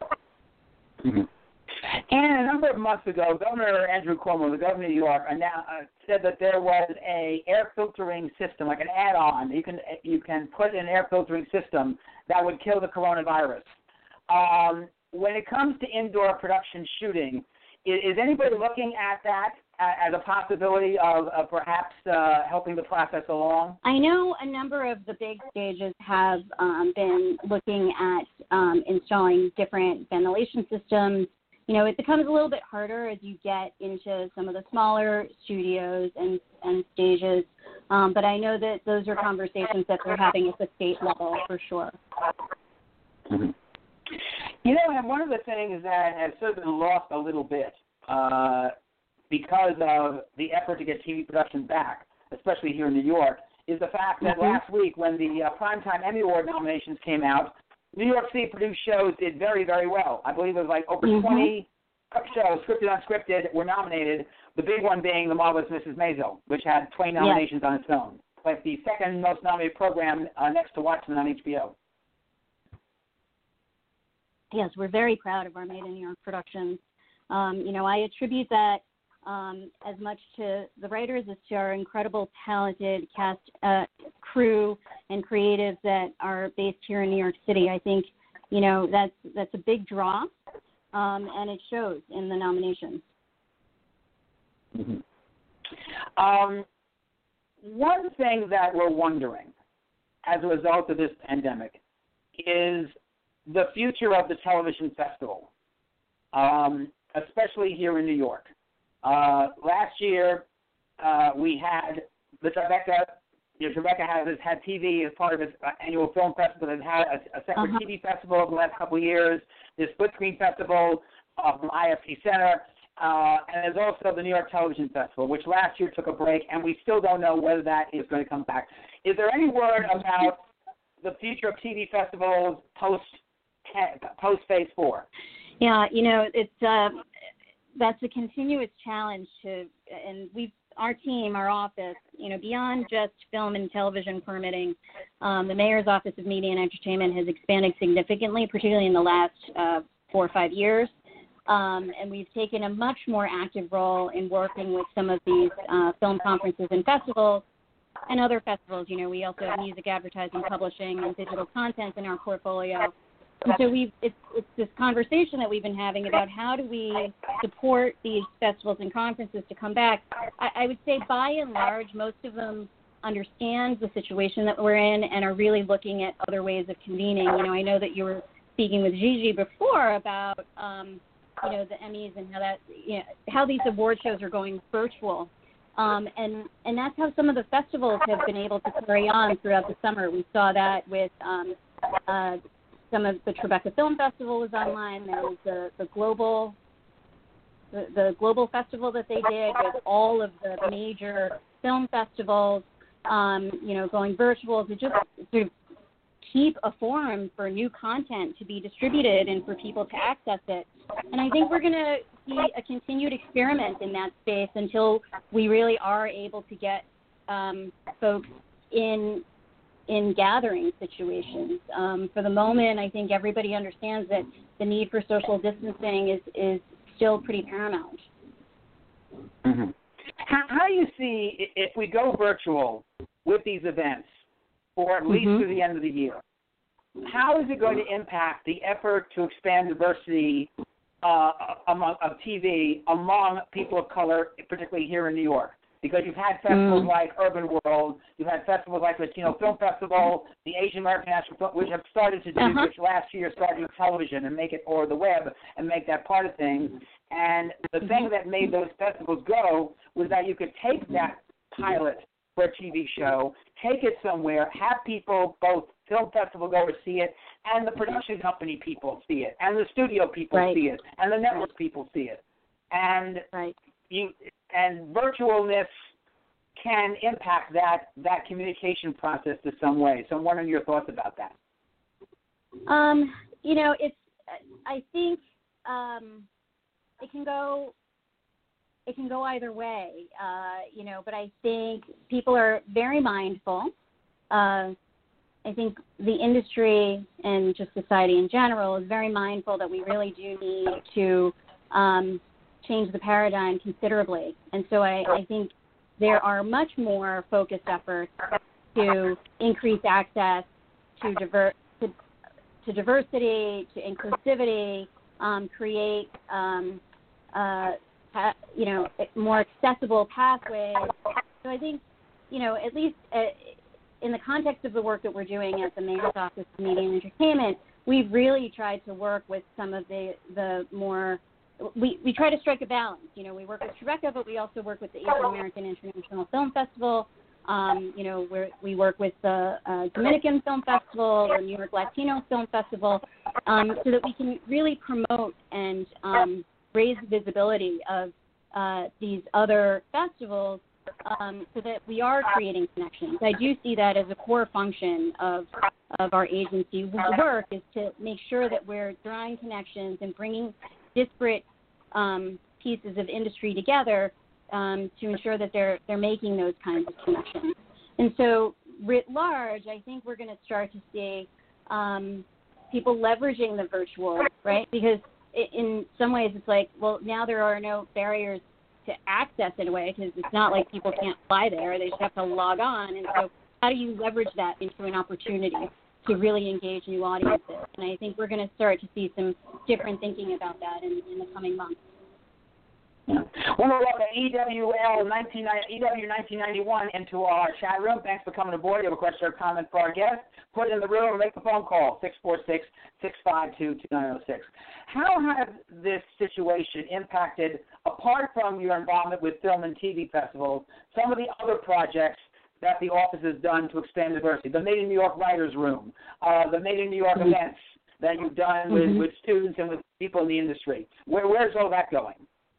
Mm-hmm. And a number of months ago, Governor Andrew Cuomo, the governor of New York, announced, uh, said that there was a air filtering system, like an add-on. You can you can put an air filtering system that would kill the coronavirus. Um, when it comes to indoor production shooting, is, is anybody looking at that as a possibility of, of perhaps uh, helping the process along? I know a number of the big stages have um, been looking at um, installing different ventilation systems. You know, it becomes a little bit harder as you get into some of the smaller studios and, and stages, um, but I know that those are conversations that they're having at the state level for sure. Mm-hmm. You know, and one of the things that has sort of been lost a little bit uh, because of the effort to get T V production back, especially here in New York, is the fact that Mm-hmm. last week when the uh, Primetime Emmy Award nominations came out, New York City produced shows did very, very well. I believe it was like over Mm-hmm. twenty shows, scripted, unscripted, were nominated, the big one being The Marvelous Missus Maisel, which had twenty nominations yes. on its own. Like the second most nominated program uh, next to Watchmen on H B O. Yes, we're very proud of our Made in New York productions. Um, you know, I attribute that um, as much to the writers as to our incredible, talented cast, uh, crew, and creatives that are based here in New York City. I think, you know, that's that's a big draw, um, and it shows in the nominations. Mm-hmm. Um, one thing that we're wondering as a result of this pandemic is the future of the television festival, um, especially here in New York. Uh, last year, uh, we had the Tribeca. You know, Tribeca has had T V as part of its uh, annual film festival. It had a, a separate Uh-huh. T V festival over the last couple of years. There's Split Screen Festival uh, from I F C Center. Uh, and there's also the New York Television Festival, which last year took a break, and we still don't know whether that is going to come back. Is there any word about the future of T V festivals post post Phase Four? Yeah, you know, it's uh, that's a continuous challenge to, and we've our team, our office, you know, beyond just film and television permitting, um, the Mayor's Office of Media and Entertainment has expanded significantly, particularly in the last uh, four or five years. Um, and we've taken a much more active role in working with some of these uh, film conferences and festivals and other festivals. You know, we also have music advertising, publishing, and digital content in our portfolio. And so we've, it's, it's this conversation that we've been having about how do we support these festivals and conferences to come back. I, I would say by and large, most of them understand the situation that we're in and are really looking at other ways of convening. You know, I know that you were speaking with Gigi before about, um, you know, the Emmys and how that, you know, how these award shows are going virtual. Um, and, and that's how some of the festivals have been able to carry on throughout the summer. We saw that with um, uh, some of the Tribeca Film Festival was online. There was the, the global the, the global festival that they did with all of the major film festivals, um, you know, going virtual to just sort of keep a forum for new content to be distributed and for people to access it. And I think we're going to see a continued experiment in that space until we really are able to get um, folks in in gathering situations. Um, for the moment, I think everybody understands that the need for social distancing is, is still pretty paramount. Mm-hmm. How, how do you see, if we go virtual with these events for at least Mm-hmm. through the end of the year, how is it going to impact the effort to expand diversity uh, among, of T V among people of color, particularly here in New York? Because you've had festivals mm. like Urban World, you've had festivals like Latino Film Festival, the Asian American National Film, which have started to do, uh-huh. which last year started with television and make it, or the web, and make that part of things. And the mm-hmm. thing that made those festivals go was that you could take that pilot for a T V show, take it somewhere, have people, both film festival goers see it, and the production company people see it, and the studio people right. see it, and the network right. people see it. And right. you and virtualness can impact that that communication process to some way. So I'm wondering your thoughts about that. Um, you know, it's I think um, it can go it can go either way. Uh, you know, but I think people are very mindful. Uh, I think the industry and just society in general is very mindful that we really do need to um, change the paradigm considerably. And so I, I think there are much more focused efforts to increase access to, diver, to, to diversity, to inclusivity, um, create um, uh, ha, you know, more accessible pathways. So I think, you know, at least uh, in the context of the work that we're doing at the Mayor's Office of Media and Entertainment, we've really tried to work with some of the, the more We, we try to strike a balance. You know, we work with Tribeca, but we also work with the Asian American International Film Festival. Um, you know, we're, we work with the uh, Dominican Film Festival, the New York Latino Film Festival, um, so that we can really promote and um, raise the visibility of uh, these other festivals um, so that we are creating connections. I do see that as a core function of of our agency work, is to make sure that we're drawing connections and bringing disparate um, pieces of industry together um, to ensure that they're they're making those kinds of connections. And so, writ large, I think we're going to start to see um, people leveraging the virtual, right? Because in some ways, it's like, well, now there are no barriers to access in a way, because it's not like people can't fly there. They just have to log on. And so how do you leverage that into an opportunity to really engage new audiences? And I think we're going to start to see some different thinking about that in, in the coming months. Yeah. Well, we'll welcome E W L nineteen, E W nineteen ninety-one into our chat room. Thanks for coming aboard. You have a question or comment for our guest, put it in the room or make a phone call, six four six, six five two, two nine zero six. How has this situation impacted, apart from your involvement with film and T V festivals, some of the other projects that the office has done to expand diversity? The Made in New York Writers Room, uh, the Made in New York mm-hmm. events that you've done with, mm-hmm. with students and with people in the industry. Where, where's all that going?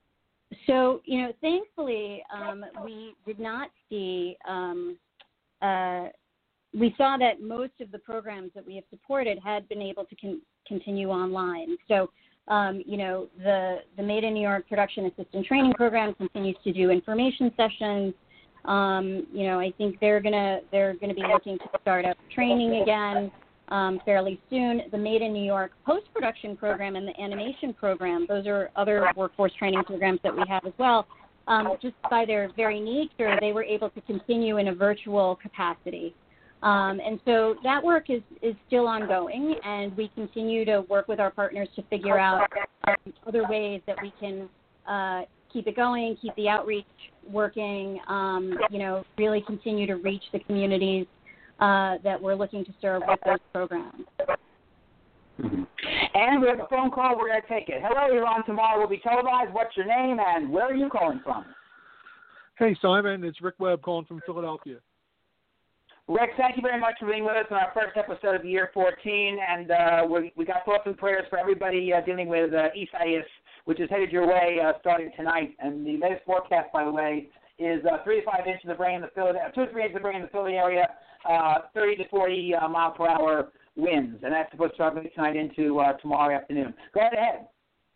So, you know, thankfully, um, we did not see, um, uh, we saw that most of the programs that we have supported had been able to con- continue online. So, um, you know, the, the Made in New York Production Assistant Training Program continues to do information sessions. Um, you know, I think they're gonna they're gonna be looking to start up training again um, fairly soon. The Made in New York post-production program and the animation program, those are other workforce training programs that we have as well. Um, just by their very nature, they were able to continue in a virtual capacity. Um, and so that work is, is still ongoing, and we continue to work with our partners to figure out um, other ways that we can uh, keep it going, keep the outreach working, um, you know, really continue to reach the communities uh, that we're looking to serve with those programs. Mm-hmm. And we have a phone call. We're going to take it. Hello, you're on Tomorrow Will Be Televised. What's your name and where are you calling from? Hey, Simon. It's Rick Webb calling from Philadelphia. Rick, thank you very much for being with us on our first episode of year fourteen, and uh, we, we got thoughts and prayers for everybody uh, dealing with uh, Isaias, which is headed your way uh, starting tonight. And the latest forecast, by the way, is uh, three to five inches of rain in the Philly, two to three inches of rain in the Philly area, uh, thirty to forty uh, mile per hour winds, and that's supposed to start tonight into uh, tomorrow afternoon. Go ahead.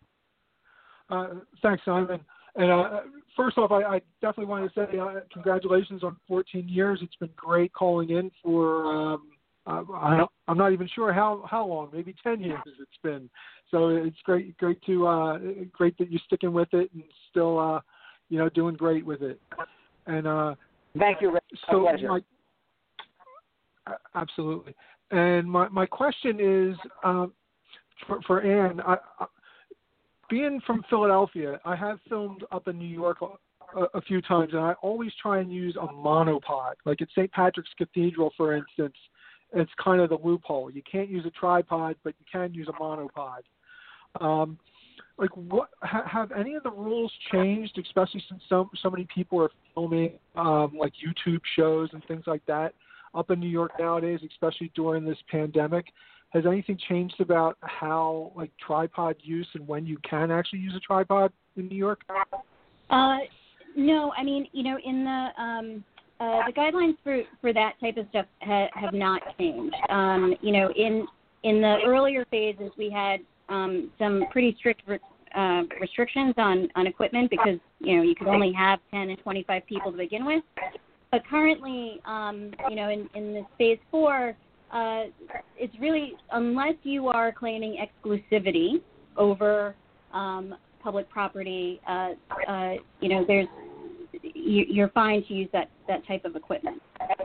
Uh, thanks, Simon. And uh, first off, I, I definitely want to say uh, congratulations on fourteen years. It's been great calling in for, um, uh, I, I'm not even sure how, how long, maybe ten years it's been. So it's great great to uh, great that you're sticking with it and still, uh, you know, doing great with it. And uh, thank you, Rick. So A pleasure. My, absolutely. And my, my question is um, for, for Ann. I, I, Being from Philadelphia, I have filmed up in New York a, a few times, and I always try and use a monopod. Like at Saint Patrick's Cathedral, for instance, it's kind of the loophole. You can't use a tripod, but you can use a monopod. Um, like, what ha, have any of the rules changed, especially since so, so many people are filming um, like YouTube shows and things like that up in New York nowadays, especially during this pandemic? Has anything changed about how, like, tripod use and when you can actually use a tripod in New York? Uh, no, I mean, you know, in the um, uh, the guidelines for, for that type of stuff ha- have not changed. Um, you know, in in the earlier phases, we had um, some pretty strict re- uh, restrictions on, on equipment because, you know, you could only have ten and twenty-five people to begin with. But currently, um, you know, in, in this phase four, Uh, it's really, unless you are claiming exclusivity over um, public property, uh, uh, you know, there's you, you're fine to use that, that type of equipment.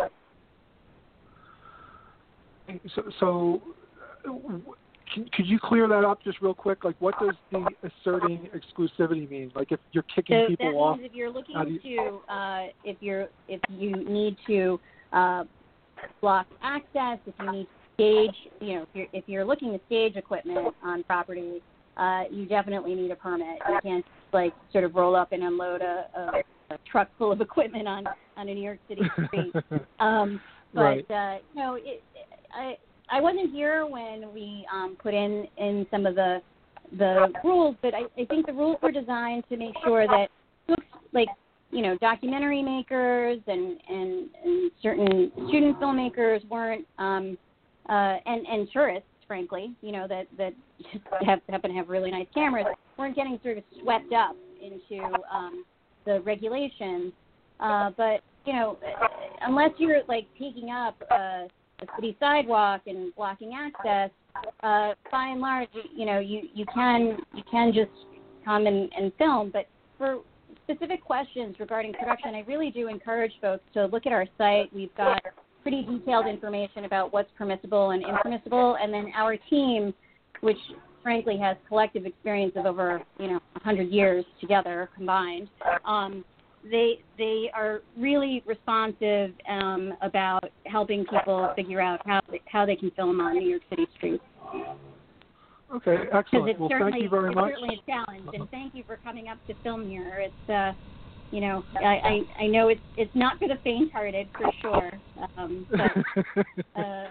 So, so can, could you clear that up just real quick? Like, what does the asserting exclusivity mean? Like, if you're kicking so people that off, means if you're looking you... to, uh, if you're, if you need to. Uh, block access, if you need to stage, you know, if you're, if you're looking to stage equipment on property, uh, you definitely need a permit. You can't, like, sort of roll up and unload a, a, a truck full of equipment on, on a New York City street. um, but, right. uh, you know, it, I, I wasn't here when we um, put in, in some of the the rules, but I, I think the rules were designed to make sure that, like, you know, documentary makers and, and, and certain student filmmakers weren't, um, uh, and, and tourists, frankly, you know, that, that just have, happen to have really nice cameras, weren't getting sort of swept up into um, the regulations. Uh, but, you know, unless you're, like, taking up uh, a city sidewalk and blocking access, uh, by and large, you know, you, you can you can just come and, and film. But for specific questions regarding production, I really do encourage folks to look at our site. We've got pretty detailed information about what's permissible and impermissible, and then our team, which frankly has collective experience of over, you know, one hundred years together combined, um, they they are really responsive um, about helping people figure out how they, how they can film on New York City streets. Okay, excellent. Well, thank you very it's much. It's certainly a challenge, and thank you for coming up to film here. It's, uh, you know, I, I, I know it's it's not for the faint-hearted, for sure. Um, but, uh,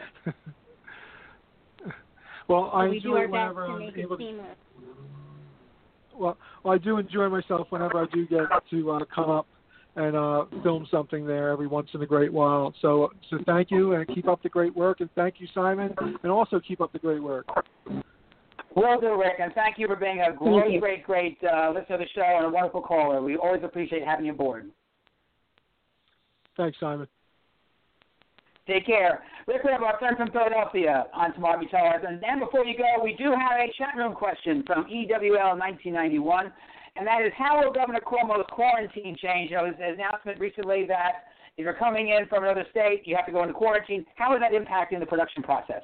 well, I we do enjoy our best whenever to I'm make able it seamless. Well, well, I do enjoy myself whenever I do get to uh, come up and uh, film something there every once in a great while. So, so thank you, and keep up the great work. And thank you, Simon, and also keep up the great work. Will do, Rick, and thank you for being a great, great, great uh, listener to the show and a wonderful caller. We always appreciate having you aboard. Thanks, Simon. Take care. Rick, we have our friend from Philadelphia on Tomorrow Be Told. And then before you go, we do have a chat room question from E W L nineteen ninety-one, and that is, how will Governor Cuomo's quarantine change? You know, his announcement recently that if you're coming in from another state, you have to go into quarantine. How is that impacting the production process?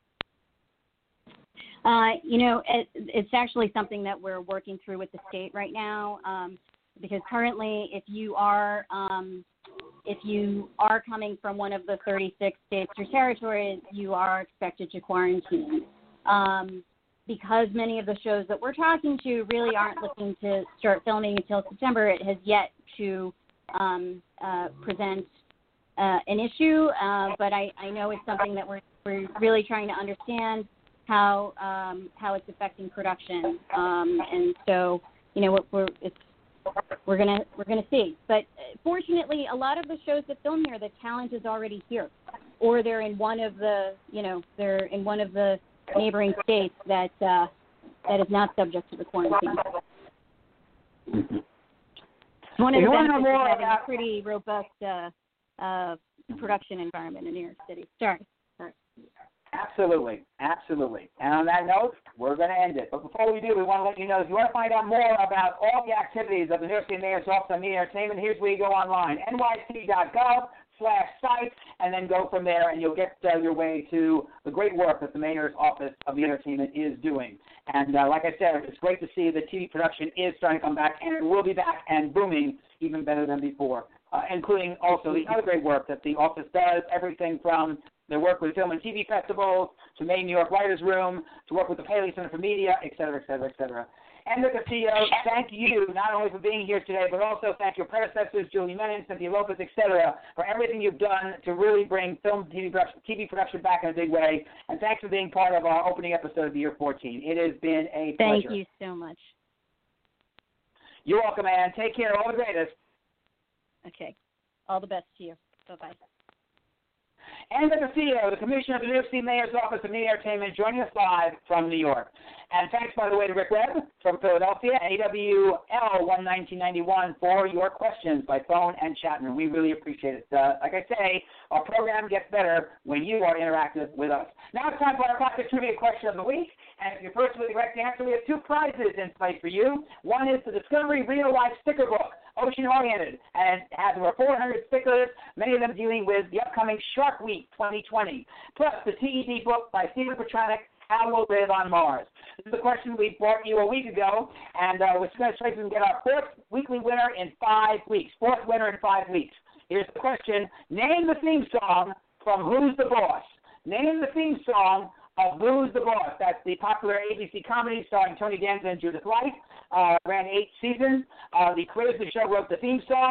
Uh, you know, it, it's actually something that we're working through with the state right now, um, because currently, if you are um, if you are coming from one of the thirty-six states or territories, you are expected to quarantine. Um, because many of the shows that we're talking to really aren't looking to start filming until September, it has yet to um, uh, present uh, an issue. Uh, but I, I know it's something that we're we're really trying to understand how um, how it's affecting production, um, and so you know we're it's we're gonna we're gonna see. But fortunately, a lot of the shows that film here, the talent is already here, or they're in one of the you know they're in one of the neighboring states that uh, that is not subject to the quarantine. Mm-hmm. One of the you benefits of more having about... a pretty robust uh, uh, production environment in New York City. Sorry. Sorry. Absolutely, absolutely. And on that note, we're going to end it. But before we do, we want to let you know, if you want to find out more about all the activities of the New York City Mayor's Office of Media Entertainment, here's where you go online, N Y C dot gov slash site, and then go from there, and you'll get uh, your way to the great work that the Mayor's Office of Media Entertainment is doing. And uh, like I said, it's great to see that T V production is starting to come back, and it will be back and booming even better than before, uh, including also the other great work that the office does, everything from their work with film and T V festivals, to Maine New York Writers' Room, to work with the Paley Center for Media, et cetera, et cetera, et cetera. And Rick Castillo, thank you not only for being here today, but also thank your predecessors, Julie Menon, Cynthia Lopez, et cetera, for everything you've done to really bring film and T V production, T V production back in a big way. And thanks for being part of our opening episode of the year fourteen. It has been a pleasure. Thank you so much. You're welcome, man. Take care. All the greatest. Okay. All the best to you. Bye-bye. And the C E O, the Commissioner of the New York City Mayor's Office of Media Entertainment, joining us live from New York. And thanks, by the way, to Rick Webb from Philadelphia and E W L nineteen ninety-one for your questions by phone and chat room. We really appreciate it. Uh, like I say, our program gets better when you are interactive with us. Now it's time for our classic trivia question of the week. And if you're first with the correct answer, we have two prizes in play for you. One is the Discovery Real Life Sticker Book, ocean-oriented, and it has over four hundred stickers, many of them dealing with the upcoming Shark Week twenty twenty. Plus, the T E D book by Stephen Petranek, How We'll Live on Mars. This is a question we brought you a week ago, and uh, we're going to try to get our fourth weekly winner in five weeks. Fourth winner in five weeks. Here's the question. Name the theme song from Who's the Boss? Name the theme song of Who's the Boss? That's the popular A B C comedy starring Tony Danza and Judith Light. Uh, ran eight seasons. Uh, the creators of the show wrote the theme song,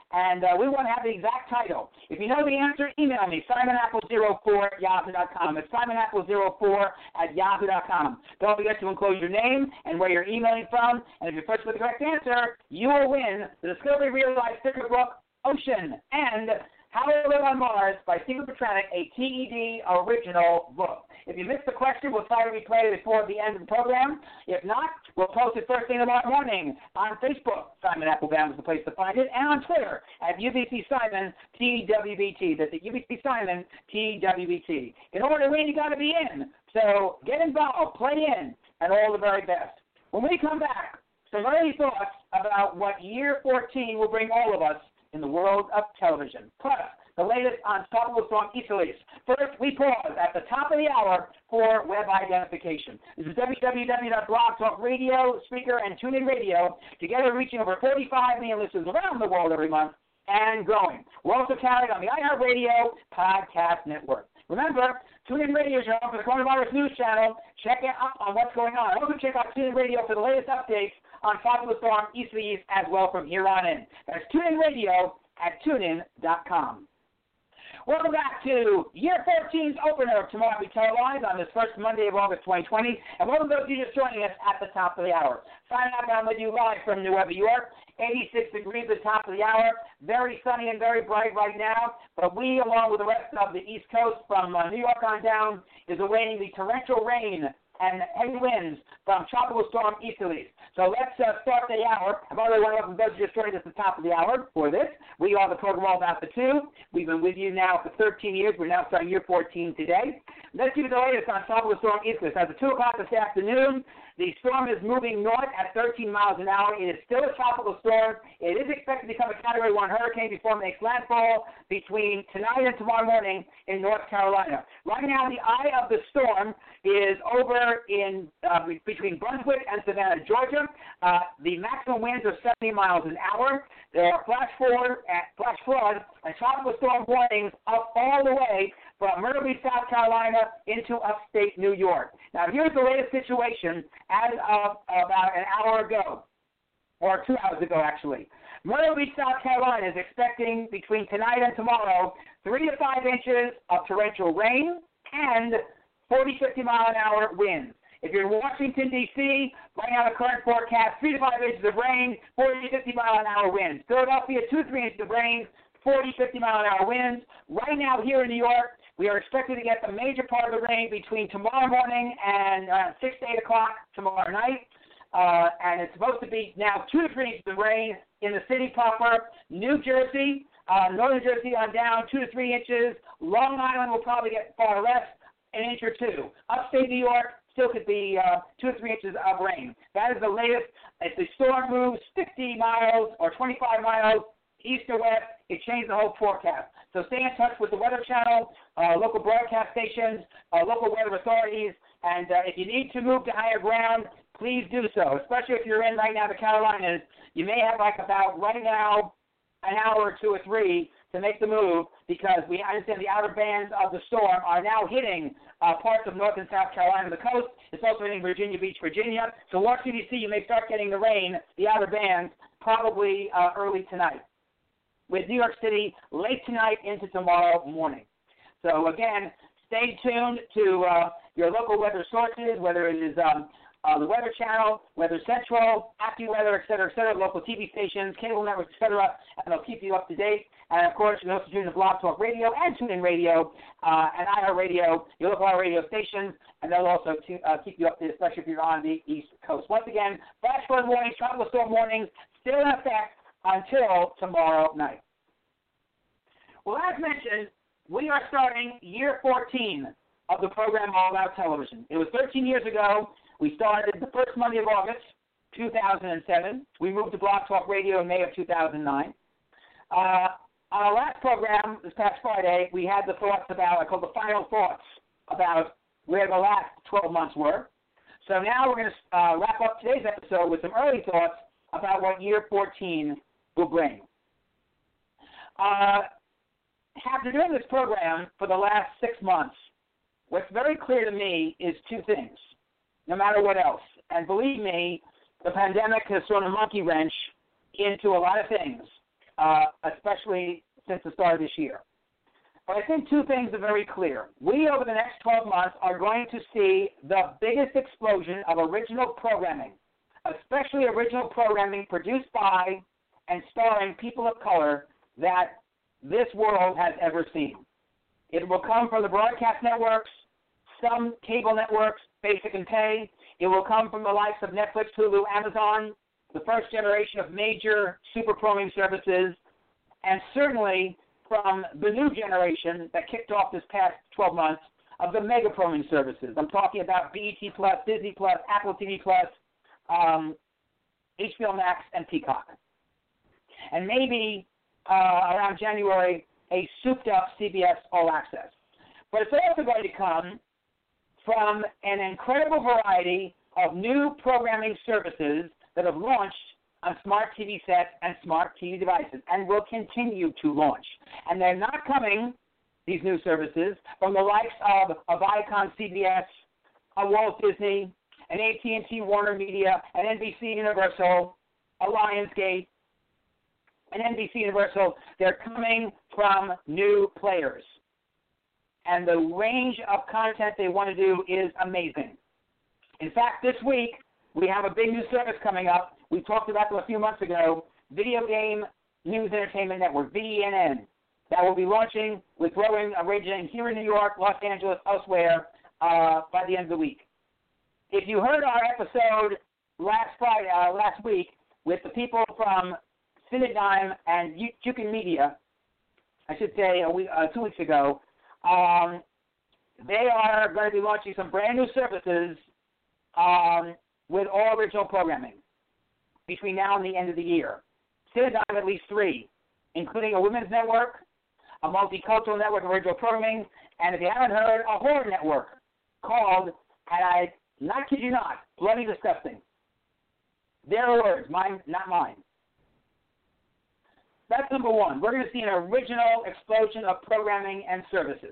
and uh, we want to have the exact title. If you know the answer, email me, simon apple zero four at yahoo dot com. It's simon apple zero four at yahoo dot com. Don't forget to enclose your name and where you're emailing from, and if you're first with the correct answer, you will win the Discovery Real Life sticker book, Ocean, and How to Live on Mars by Stephen Petranek, a T E D original book. If you missed the question, we'll try to replay it before the end of the program. If not, we'll post it first thing tomorrow morning on Facebook. Simon Applebaum is the place to find it, and on Twitter at U B C Simon T W B T. That's at U B C Simon T W B T. In order to win, you got to be in. So get involved, play in, and all the very best. When we come back, some early thoughts about what year fourteen will bring all of us in the world of television. Plus, the latest on Tropical Storm Isaias. First, we pause at the top of the hour for web identification. This is w w w dot blog talk radio, Speaker, and TuneIn Radio, together reaching over forty-five million listeners around the world every month and growing. We're also carried on the iHeartRadio Podcast Network. Remember, TuneIn Radio is your home for the Coronavirus News Channel. Check it out on what's going on. Also check out TuneIn Radio for the latest updates on Tropical Storm Isaias as well from here on in. That's TuneIn Radio at tune in dot com. Welcome back to Year fourteen's opener of Tomorrow We Televised on this first Monday of August twenty twenty. And welcome those of you just joining us at the top of the hour. Signing up now with you live from New York. eighty-six degrees at the top of the hour. Very sunny and very bright right now. But we, along with the rest of the East Coast from uh, New York on down, is awaiting the torrential rain and heavy winds from Tropical Storm Isaias. So let's uh, start the hour. By the way, welcome those who just joined us at the top of the hour for this. We are the program All About the Two. We've been with you now for thirteen years. We're now starting year fourteen today. Let's give you the latest on Tropical Storm Isaias. As of two o'clock this afternoon, the storm is moving north at thirteen miles an hour. It is still a tropical storm. It is expected to become a Category one hurricane before it makes landfall between tonight and tomorrow morning in North Carolina. Right now, the eye of the storm is over in uh, between Brunswick and Savannah, Georgia. Uh, the maximum winds are seventy miles an hour. There are flash flood, flash flood and tropical storm warnings up all the way from Myrtle Beach, South Carolina, into upstate New York. Now, here's the latest situation as of about an hour ago, or two hours ago, actually. Myrtle Beach, South Carolina is expecting between tonight and tomorrow three to five inches of torrential rain and forty, fifty mile an hour winds. If you're in Washington, D C, right now the current forecast, three to five inches of rain, forty, fifty mile an hour winds. Philadelphia, two, three inches of rain, forty, fifty mile an hour winds. Right now here in New York, we are expected to get the major part of the rain between tomorrow morning and uh, six to eight o'clock tomorrow night. Uh, and it's supposed to be now two to three inches of rain in the city proper. New Jersey, uh, Northern Jersey on down, two to three inches. Long Island will probably get far less, an inch or two. Upstate New York still could be uh, two to three inches of rain. That is the latest. If the storm moves fifty miles or twenty-five miles east or west, it changed the whole forecast. So stay in touch with the Weather Channel, uh, local broadcast stations, uh, local weather authorities, and uh, if you need to move to higher ground, please do so, especially if you're in right now the Carolinas. You may have like about right now an hour or two or three to make the move because we understand the outer bands of the storm are now hitting uh, parts of North and South Carolina, the coast. It's also hitting Virginia Beach, Virginia. So Washington, D C, you may start getting the rain, the outer bands, probably uh, early tonight, with New York City late tonight into tomorrow morning. So, again, stay tuned to uh, your local weather sources, whether it is um, uh, the Weather Channel, Weather Central, AccuWeather, et cetera, et cetera, local T V stations, cable networks, et cetera, and they'll keep you up to date. And, of course, you can also tune in to Blog Talk Radio and TuneIn Radio uh, and iHeartRadio, your local radio stations, and they'll also t- uh, keep you up to date, especially if you're on the East Coast. Once again, flash flood warnings, tropical storm warnings, still in effect until tomorrow night. Well, as mentioned, we are starting year fourteen of the program All About Television. It was thirteen years ago. We started the first Monday of August, two thousand seven. We moved to Blog Talk Radio in May of two thousand nine. Uh, on our last program, this past Friday, we had the thoughts about, I called the final thoughts about where the last twelve months were. So now we're going to uh, wrap up today's episode with some early thoughts about what year fourteen will bring. Uh, after doing this program for the last six months, what's very clear to me is two things, no matter what else. And believe me, the pandemic has thrown a monkey wrench into a lot of things. uh, especially since the start of this year. But I think two things are very clear. We, over the next twelve months, are going to see the biggest explosion of original programming, especially original programming produced by and starring people of color that this world has ever seen. It will come from the broadcast networks, some cable networks, basic and pay. It will come from the likes of Netflix, Hulu, Amazon, the first generation of major super programming services, and certainly from the new generation that kicked off this past twelve months of the mega programming services. I'm talking about B E T Plus, Disney Plus, Apple T V Plus, um, H B O Max, and Peacock. And maybe uh, around January, a souped-up C B S All Access. But it's also going to come from an incredible variety of new programming services that have launched on smart T V sets and smart T V devices and will continue to launch. And they're not coming, these new services, from the likes of a Viacom C B S, a Walt Disney, an A T and T Warner Media, an N B C Universal, a Lionsgate, an N B C Universal. They're coming from new players. And the range of content they want to do is amazing. In fact, this week, we have a big new service coming up. We talked about them a few months ago, Video Game News Entertainment Network, V E N N, that will be launching with growing originating here in New York, Los Angeles, elsewhere, uh, by the end of the week. If you heard our episode last Friday, uh, last week, with the people from Cinedigm and Jukin Media, I should say a week, uh, two weeks ago, um, they are going to be launching some brand new services um, with all original programming between now and the end of the year. Cinedigm at least three, including a women's network, a multicultural network of original programming, and if you haven't heard, a horror network called, and I not kid you not, Bloody Disgusting. Their words, mine, not mine. That's number one. We're going to see an original explosion of programming and services.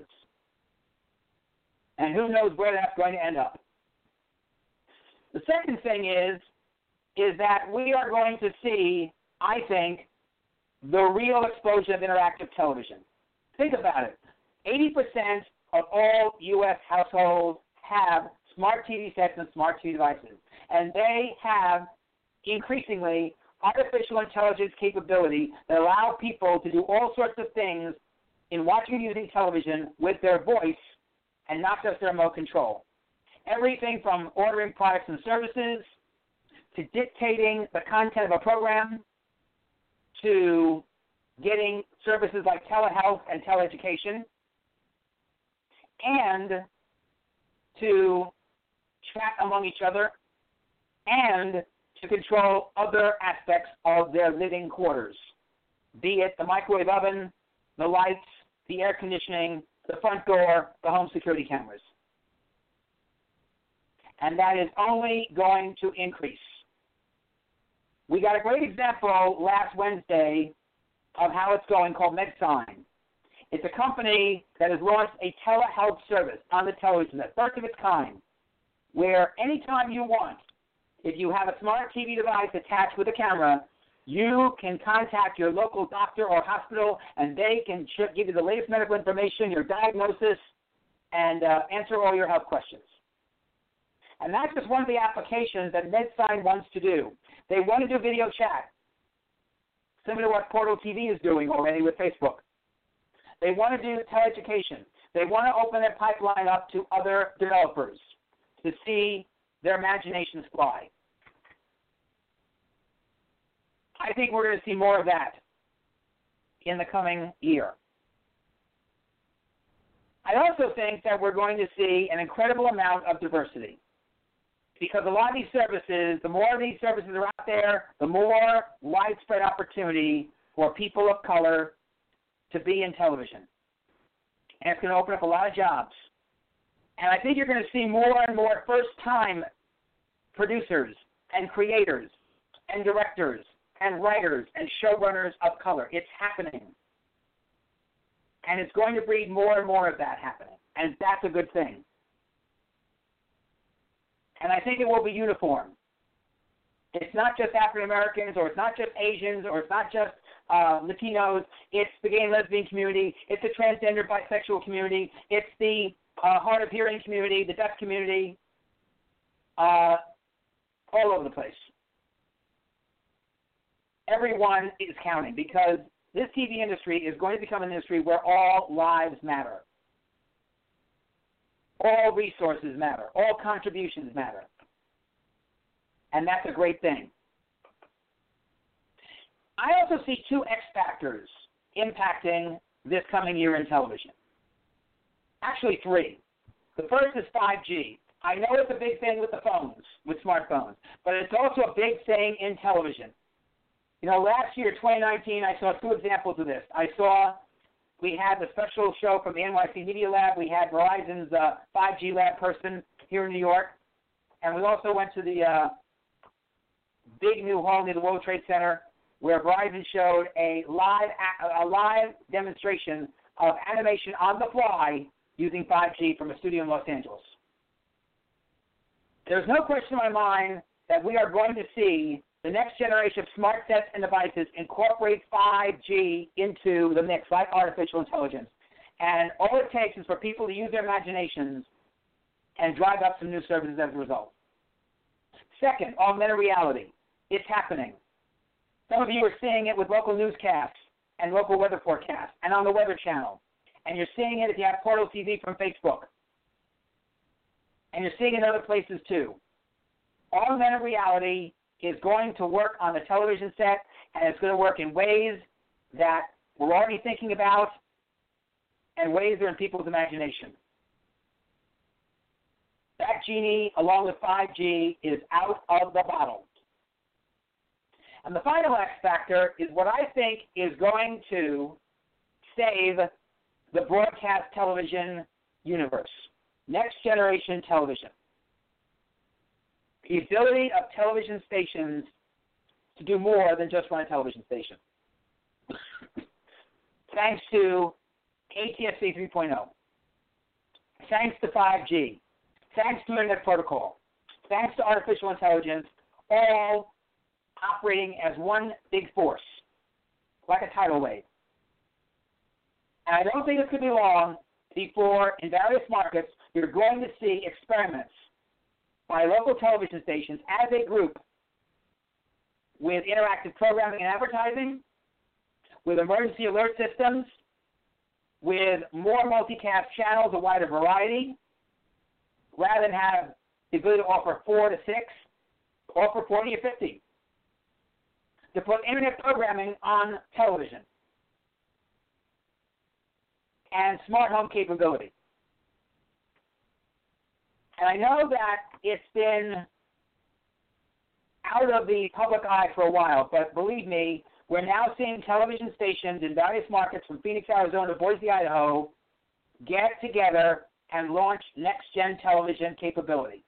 And who knows where that's going to end up. The second thing is, is that we are going to see, I think, the real explosion of interactive television. Think about it. eighty percent of all U S households have smart T V sets and smart T V devices. And they have, increasingly, artificial intelligence capability that allow people to do all sorts of things in watching and using television with their voice and not just their remote control. Everything from ordering products and services to dictating the content of a program to getting services like telehealth and teleeducation and to chat among each other and to control other aspects of their living quarters, be it the microwave oven, the lights, the air conditioning, the front door, the home security cameras. And that is only going to increase. We got a great example last Wednesday of how it's going called MedSign. It's a company that has launched a telehealth service on the television, the first of its kind, where anytime you want, if you have a smart T V device attached with a camera, you can contact your local doctor or hospital, and they can give you the latest medical information, your diagnosis, and uh, answer all your health questions. And that's just one of the applications that MedSign wants to do. They want to do video chat, similar to what Portal T V is doing already with Facebook. They want to do teleeducation. They want to open their pipeline up to other developers to see their imaginations fly. I think we're going to see more of that in the coming year. I also think that we're going to see an incredible amount of diversity, because a lot of these services, the more these services are out there, the more widespread opportunity for people of color to be in television. And it's going to open up a lot of jobs. And I think you're going to see more and more first-time producers and creators and directors and writers and showrunners of color. It's happening. And it's going to breed more and more of that happening. And that's a good thing. And I think it will be uniform. It's not just African Americans, or it's not just Asians, or it's not just uh, Latinos, it's the gay and lesbian community, it's the transgender bisexual community, it's the uh, hard of hearing community, the deaf community, uh, all over the place. Everyone is counting because this T V industry is going to become an industry where all lives matter. All resources matter. All contributions matter. And that's a great thing. I also see two X factors impacting this coming year in television. Actually, three. The first is five G. I know it's a big thing with the phones, with smartphones, but it's also a big thing in television. You know, last year, twenty nineteen, I saw two examples of this. I saw we had the special show from the N Y C Media Lab. We had Verizon's uh, five G lab person here in New York. And we also went to the uh, big new hall near the World Trade Center where Verizon showed a live a live demonstration of animation on the fly using five G from a studio in Los Angeles. There's no question in my mind that we are going to see the next generation of smart sets and devices incorporate five G into the mix, like artificial intelligence. And all it takes is for people to use their imaginations and drive up some new services as a result. Second, augmented reality. It's happening. Some of you are seeing it with local newscasts and local weather forecasts and on the Weather Channel. And you're seeing it if you have Portal T V from Facebook. And you're seeing it in other places too. Augmented reality is going to work on the television set, and it's going to work in ways that we're already thinking about and ways that are in people's imagination. That genie, along with five G, is out of the bottle. And the final X factor is what I think is going to save the broadcast television universe, next generation television. The ability of television stations to do more than just run a television station. Thanks to A T S C three point oh. Thanks to five G. Thanks to Internet Protocol. Thanks to artificial intelligence, all operating as one big force, like a tidal wave. And I don't think it could be long before, in various markets, you're going to see experiments by local television stations as a group with interactive programming and advertising, with emergency alert systems, with more multicast channels, a wider variety, rather than have the ability to offer four to six, offer forty or fifty. To put internet programming on television and smart home capability. And I know that it's been out of the public eye for a while, but believe me, we're now seeing television stations in various markets from Phoenix, Arizona to Boise, Idaho, get together and launch next-gen television capability.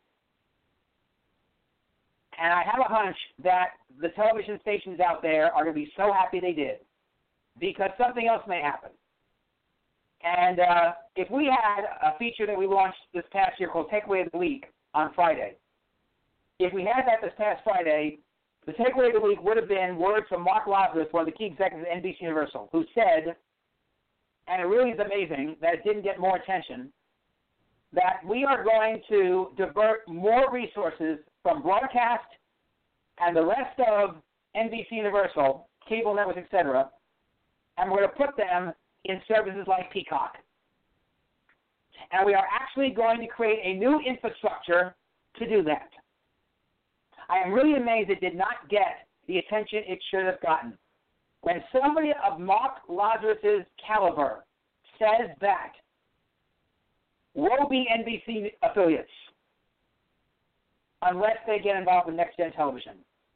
And I have a hunch that the television stations out there are going to be so happy they did, because something else may happen. And uh, if we had a feature that we launched this past year called Takeaway of the Week on Friday, if we had that this past Friday, the Takeaway of the Week would have been words from Mark Lazarus, one of the key executives at N B C Universal, who said, and it really is amazing that it didn't get more attention, that we are going to divert more resources from broadcast and the rest of N B C Universal, cable networks, et cetera, and we're going to put them in services like Peacock. And we are actually going to create a new infrastructure to do that. I am really amazed it did not get the attention it should have gotten. When somebody of Mark Lazarus' caliber says that, woe be N B C affiliates unless they get involved with next-gen television.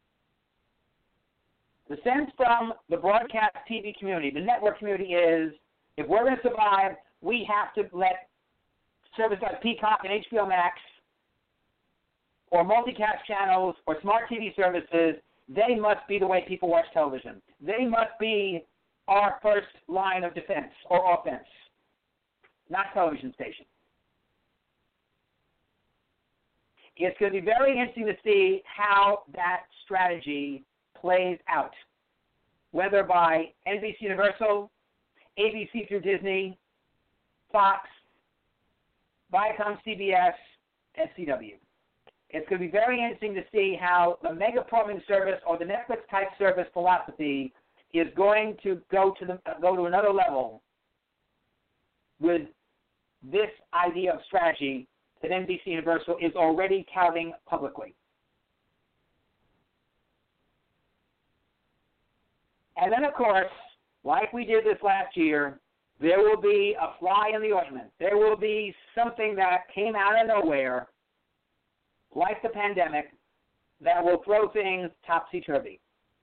The sense from the broadcast T V community, the network community, is if we're going to survive, we have to let services like Peacock and H B O Max or multicast channels or smart T V services, they must be the way people watch television. They must be our first line of defense or offense, not television stations. It's going to be very interesting to see how that strategy plays out. whether by N B C Universal, A B C through Disney, Fox, Viacom, C B S, and C W. It's going to be very interesting to see how the mega programming service or the Netflix-type service philosophy is going to go to the go to another level with this idea of strategy that N B C Universal is already touting publicly. And then, of course, like we did this last year, there will be a fly in the ointment. There will be something that came out of nowhere, like the pandemic, that will throw things topsy-turvy.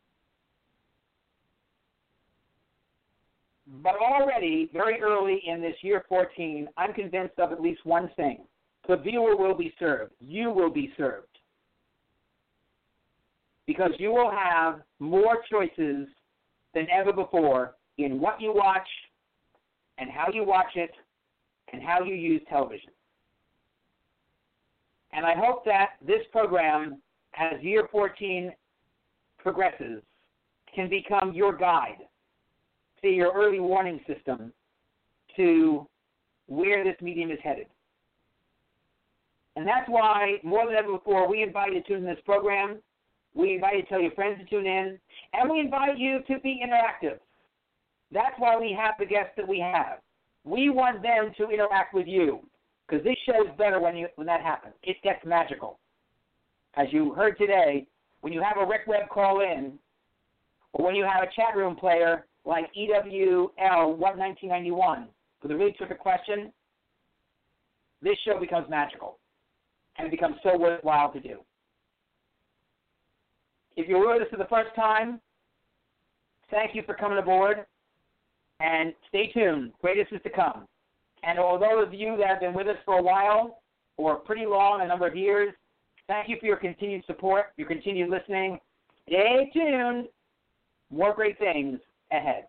But already, very early in this year fourteen, I'm convinced of at least one thing. The viewer will be served. You will be served. Because you will have more choices than ever before in what you watch and how you watch it and how you use television. And I hope that this program, as year fourteen progresses, can become your guide, to your early warning system to where this medium is headed. And that's why, more than ever before, we invite you to tune in this program. We invite you to tell your friends to tune in. And we invite you to be interactive. That's why we have the guests that we have. We want them to interact with you, because this show is better when you when that happens. It gets magical. As you heard today, when you have a Rick Webb call in, or when you have a chat room player like E W L nineteen ninety-one with a really terrific question, this show becomes magical, and it becomes so worthwhile to do. If you're with us for the first time, thank you for coming aboard, and stay tuned. Greatest is to come. And all those of you that have been with us for a while, or pretty long, a number of years, thank you for your continued support, your continued listening. Stay tuned. More great things ahead.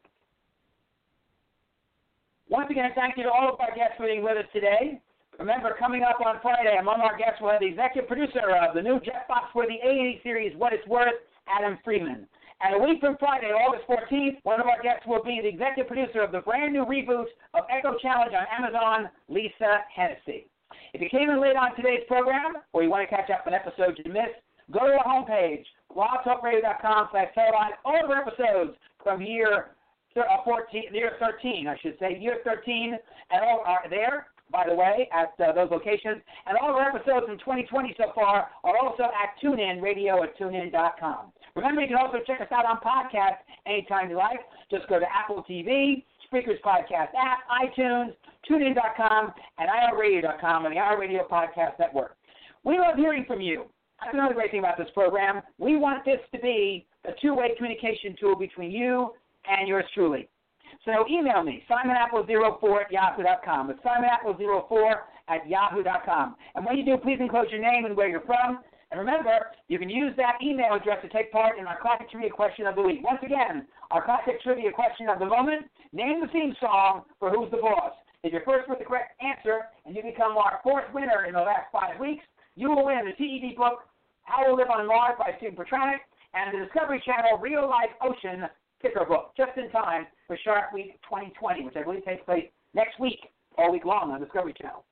Once again, thank you to all of our guests for being with us today. Remember, coming up on Friday, among our guests, we'll have the executive producer of the new Jetbox for the A eighty series, What It's Worth, Adam Freeman. And a week from Friday, August fourteenth, one of our guests will be the executive producer of the brand new reboot of Echo Challenge on Amazon, Lisa Hennessy. If you came in late on today's program, or you want to catch up on episodes you missed, go to our homepage, blog talk radio dot com slash teleline. All of our episodes from year fourteen, year thirteen, I should say, year thirteen, and all are there, by the way, at uh, those locations. And all of our episodes from twenty twenty so far are also at TuneIn Radio at tune in dot com. Remember, you can also check us out on podcast anytime you like. Just go to Apple T V, Spreaker's Podcast app, iTunes, tune in dot com, and I R radio dot com, and the I R Radio Podcast Network. We love hearing from you. That's another great thing about this program. We want this to be a two-way communication tool between you and yours truly. So email me, simon apple zero four at yahoo dot com. It's simon apple zero four at yahoo dot com. And when you do, please enclose your name and where you're from. And remember, you can use that email address to take part in our classic trivia question of the week. Once again, our classic trivia question of the moment, name the theme song for Who's the Boss. If you're first with the correct answer and you become our fourth winner in the last five weeks, you will win the T E D book, How to Live on Mars by Stephen Petranek, and the Discovery Channel Real Life Ocean sticker book, just in time for Shark Week twenty twenty, which I believe takes place next week, all week long on Discovery Channel.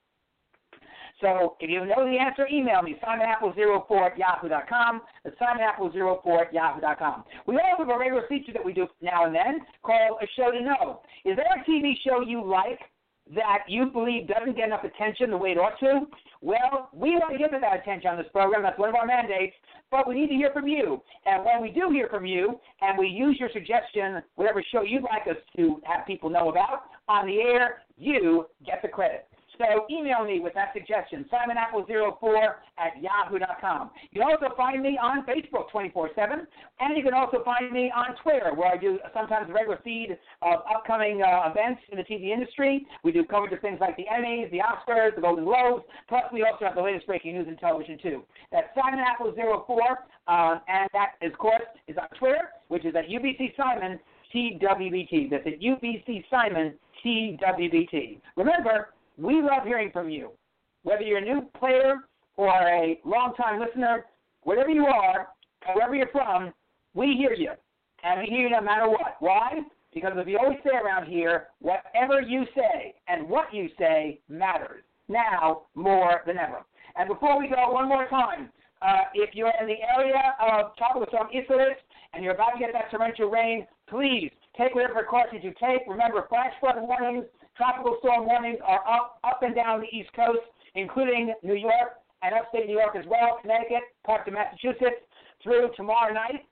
So if you know the answer, email me, simon apple zero four at yahoo dot com. That's simon apple zero four at yahoo dot com. We also have a regular feature that we do now and then called A Show to Know. Is there a T V show you like that you believe doesn't get enough attention the way it ought to? Well, we want to give it that attention on this program. That's one of our mandates. But we need to hear from you. And when we do hear from you, and we use your suggestion, whatever show you'd like us to have people know about, on the air, you get the credit. So email me with that suggestion, simon apple zero four at yahoo dot com. You can also find me on Facebook twenty-four seven, and you can also find me on Twitter, where I do sometimes a regular feed of upcoming uh, events in the T V industry. We do coverage of things like the Emmys, the Oscars, the Golden Globes, plus we also have the latest breaking news in television, too. That's simon apple zero four, uh, and that, of course, is on Twitter, which is at U B C Simon T W B T. That's at U B C Simon T W B T. Remember, we love hearing from you. Whether you're a new player or a long-time listener, whatever you are, wherever you're from, we hear you. And we hear you no matter what. Why? Because as we always say around here, whatever you say and what you say matters, now more than ever. And before we go, one more time, uh, if you're in the area of Tropical Storm Isolus and you're about to get that torrential rain, please take whatever precautions you take. Remember, flash flood warnings, tropical storm warnings are up, up and down the East Coast, including New York and upstate New York as well, Connecticut, parts of Massachusetts, through tomorrow night.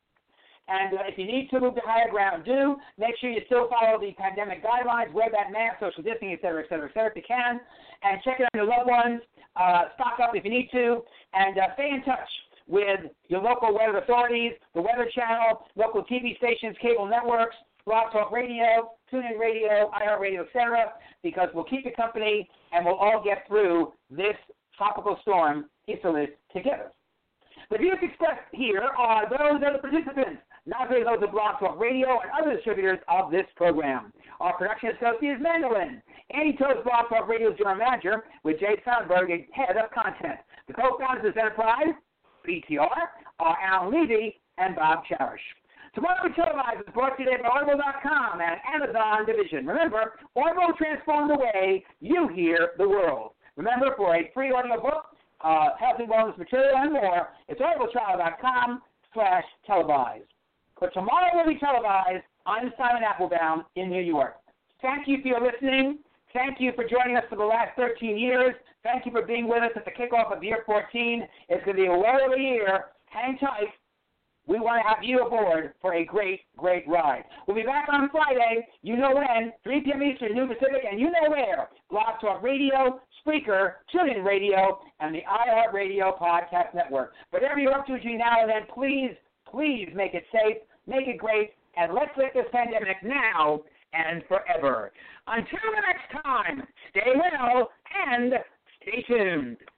And uh, if you need to move to higher ground, do. Make sure you still follow the pandemic guidelines, wear that mask, social distancing, et cetera, et cetera, et cetera, if you can. And check in on your loved ones. Uh, stock up if you need to. And uh, stay in touch with your local weather authorities, the Weather Channel, local T V stations, cable networks, Blog Talk Radio, TuneIn Radio, iHeartRadio, et cetera, because we'll keep you company and we'll all get through this tropical storm, Isolus, together. The views expressed here are those of the participants, not those of Blog Talk Radio and other distributors of this program. Our production associate is Mandolin. Andy Toad's Blog Talk Radio's general manager, with Jay Soundberg as head of content. The co-founders of this enterprise, B T R, are Alan Levy and Bob Cherish. Tomorrow We Televise is brought to you today by Audible dot com and Amazon Division. Remember, Audible transformed the way you hear the world. Remember, for a free audio book, uh, health and wellness material, and more, it's audible trial dot com slash televise. But tomorrow will be televised. I'm Simon Applebaum in New York. Thank you for your listening. Thank you for joining us for the last thirteen years. Thank you for being with us at the kickoff of year fourteen. It's going to be a whale of a year. Hang tight. We want to have you aboard for a great, great ride. We'll be back on Friday. You know when, three p.m. Eastern, New Pacific, and you know where. Blog Talk Radio, Spreaker, TuneIn Radio, and the iHeartRadio Podcast Network. Whatever you're up to between now and then, please, please make it safe, make it great, and let's lick this pandemic now and forever. Until the next time, stay well and stay tuned.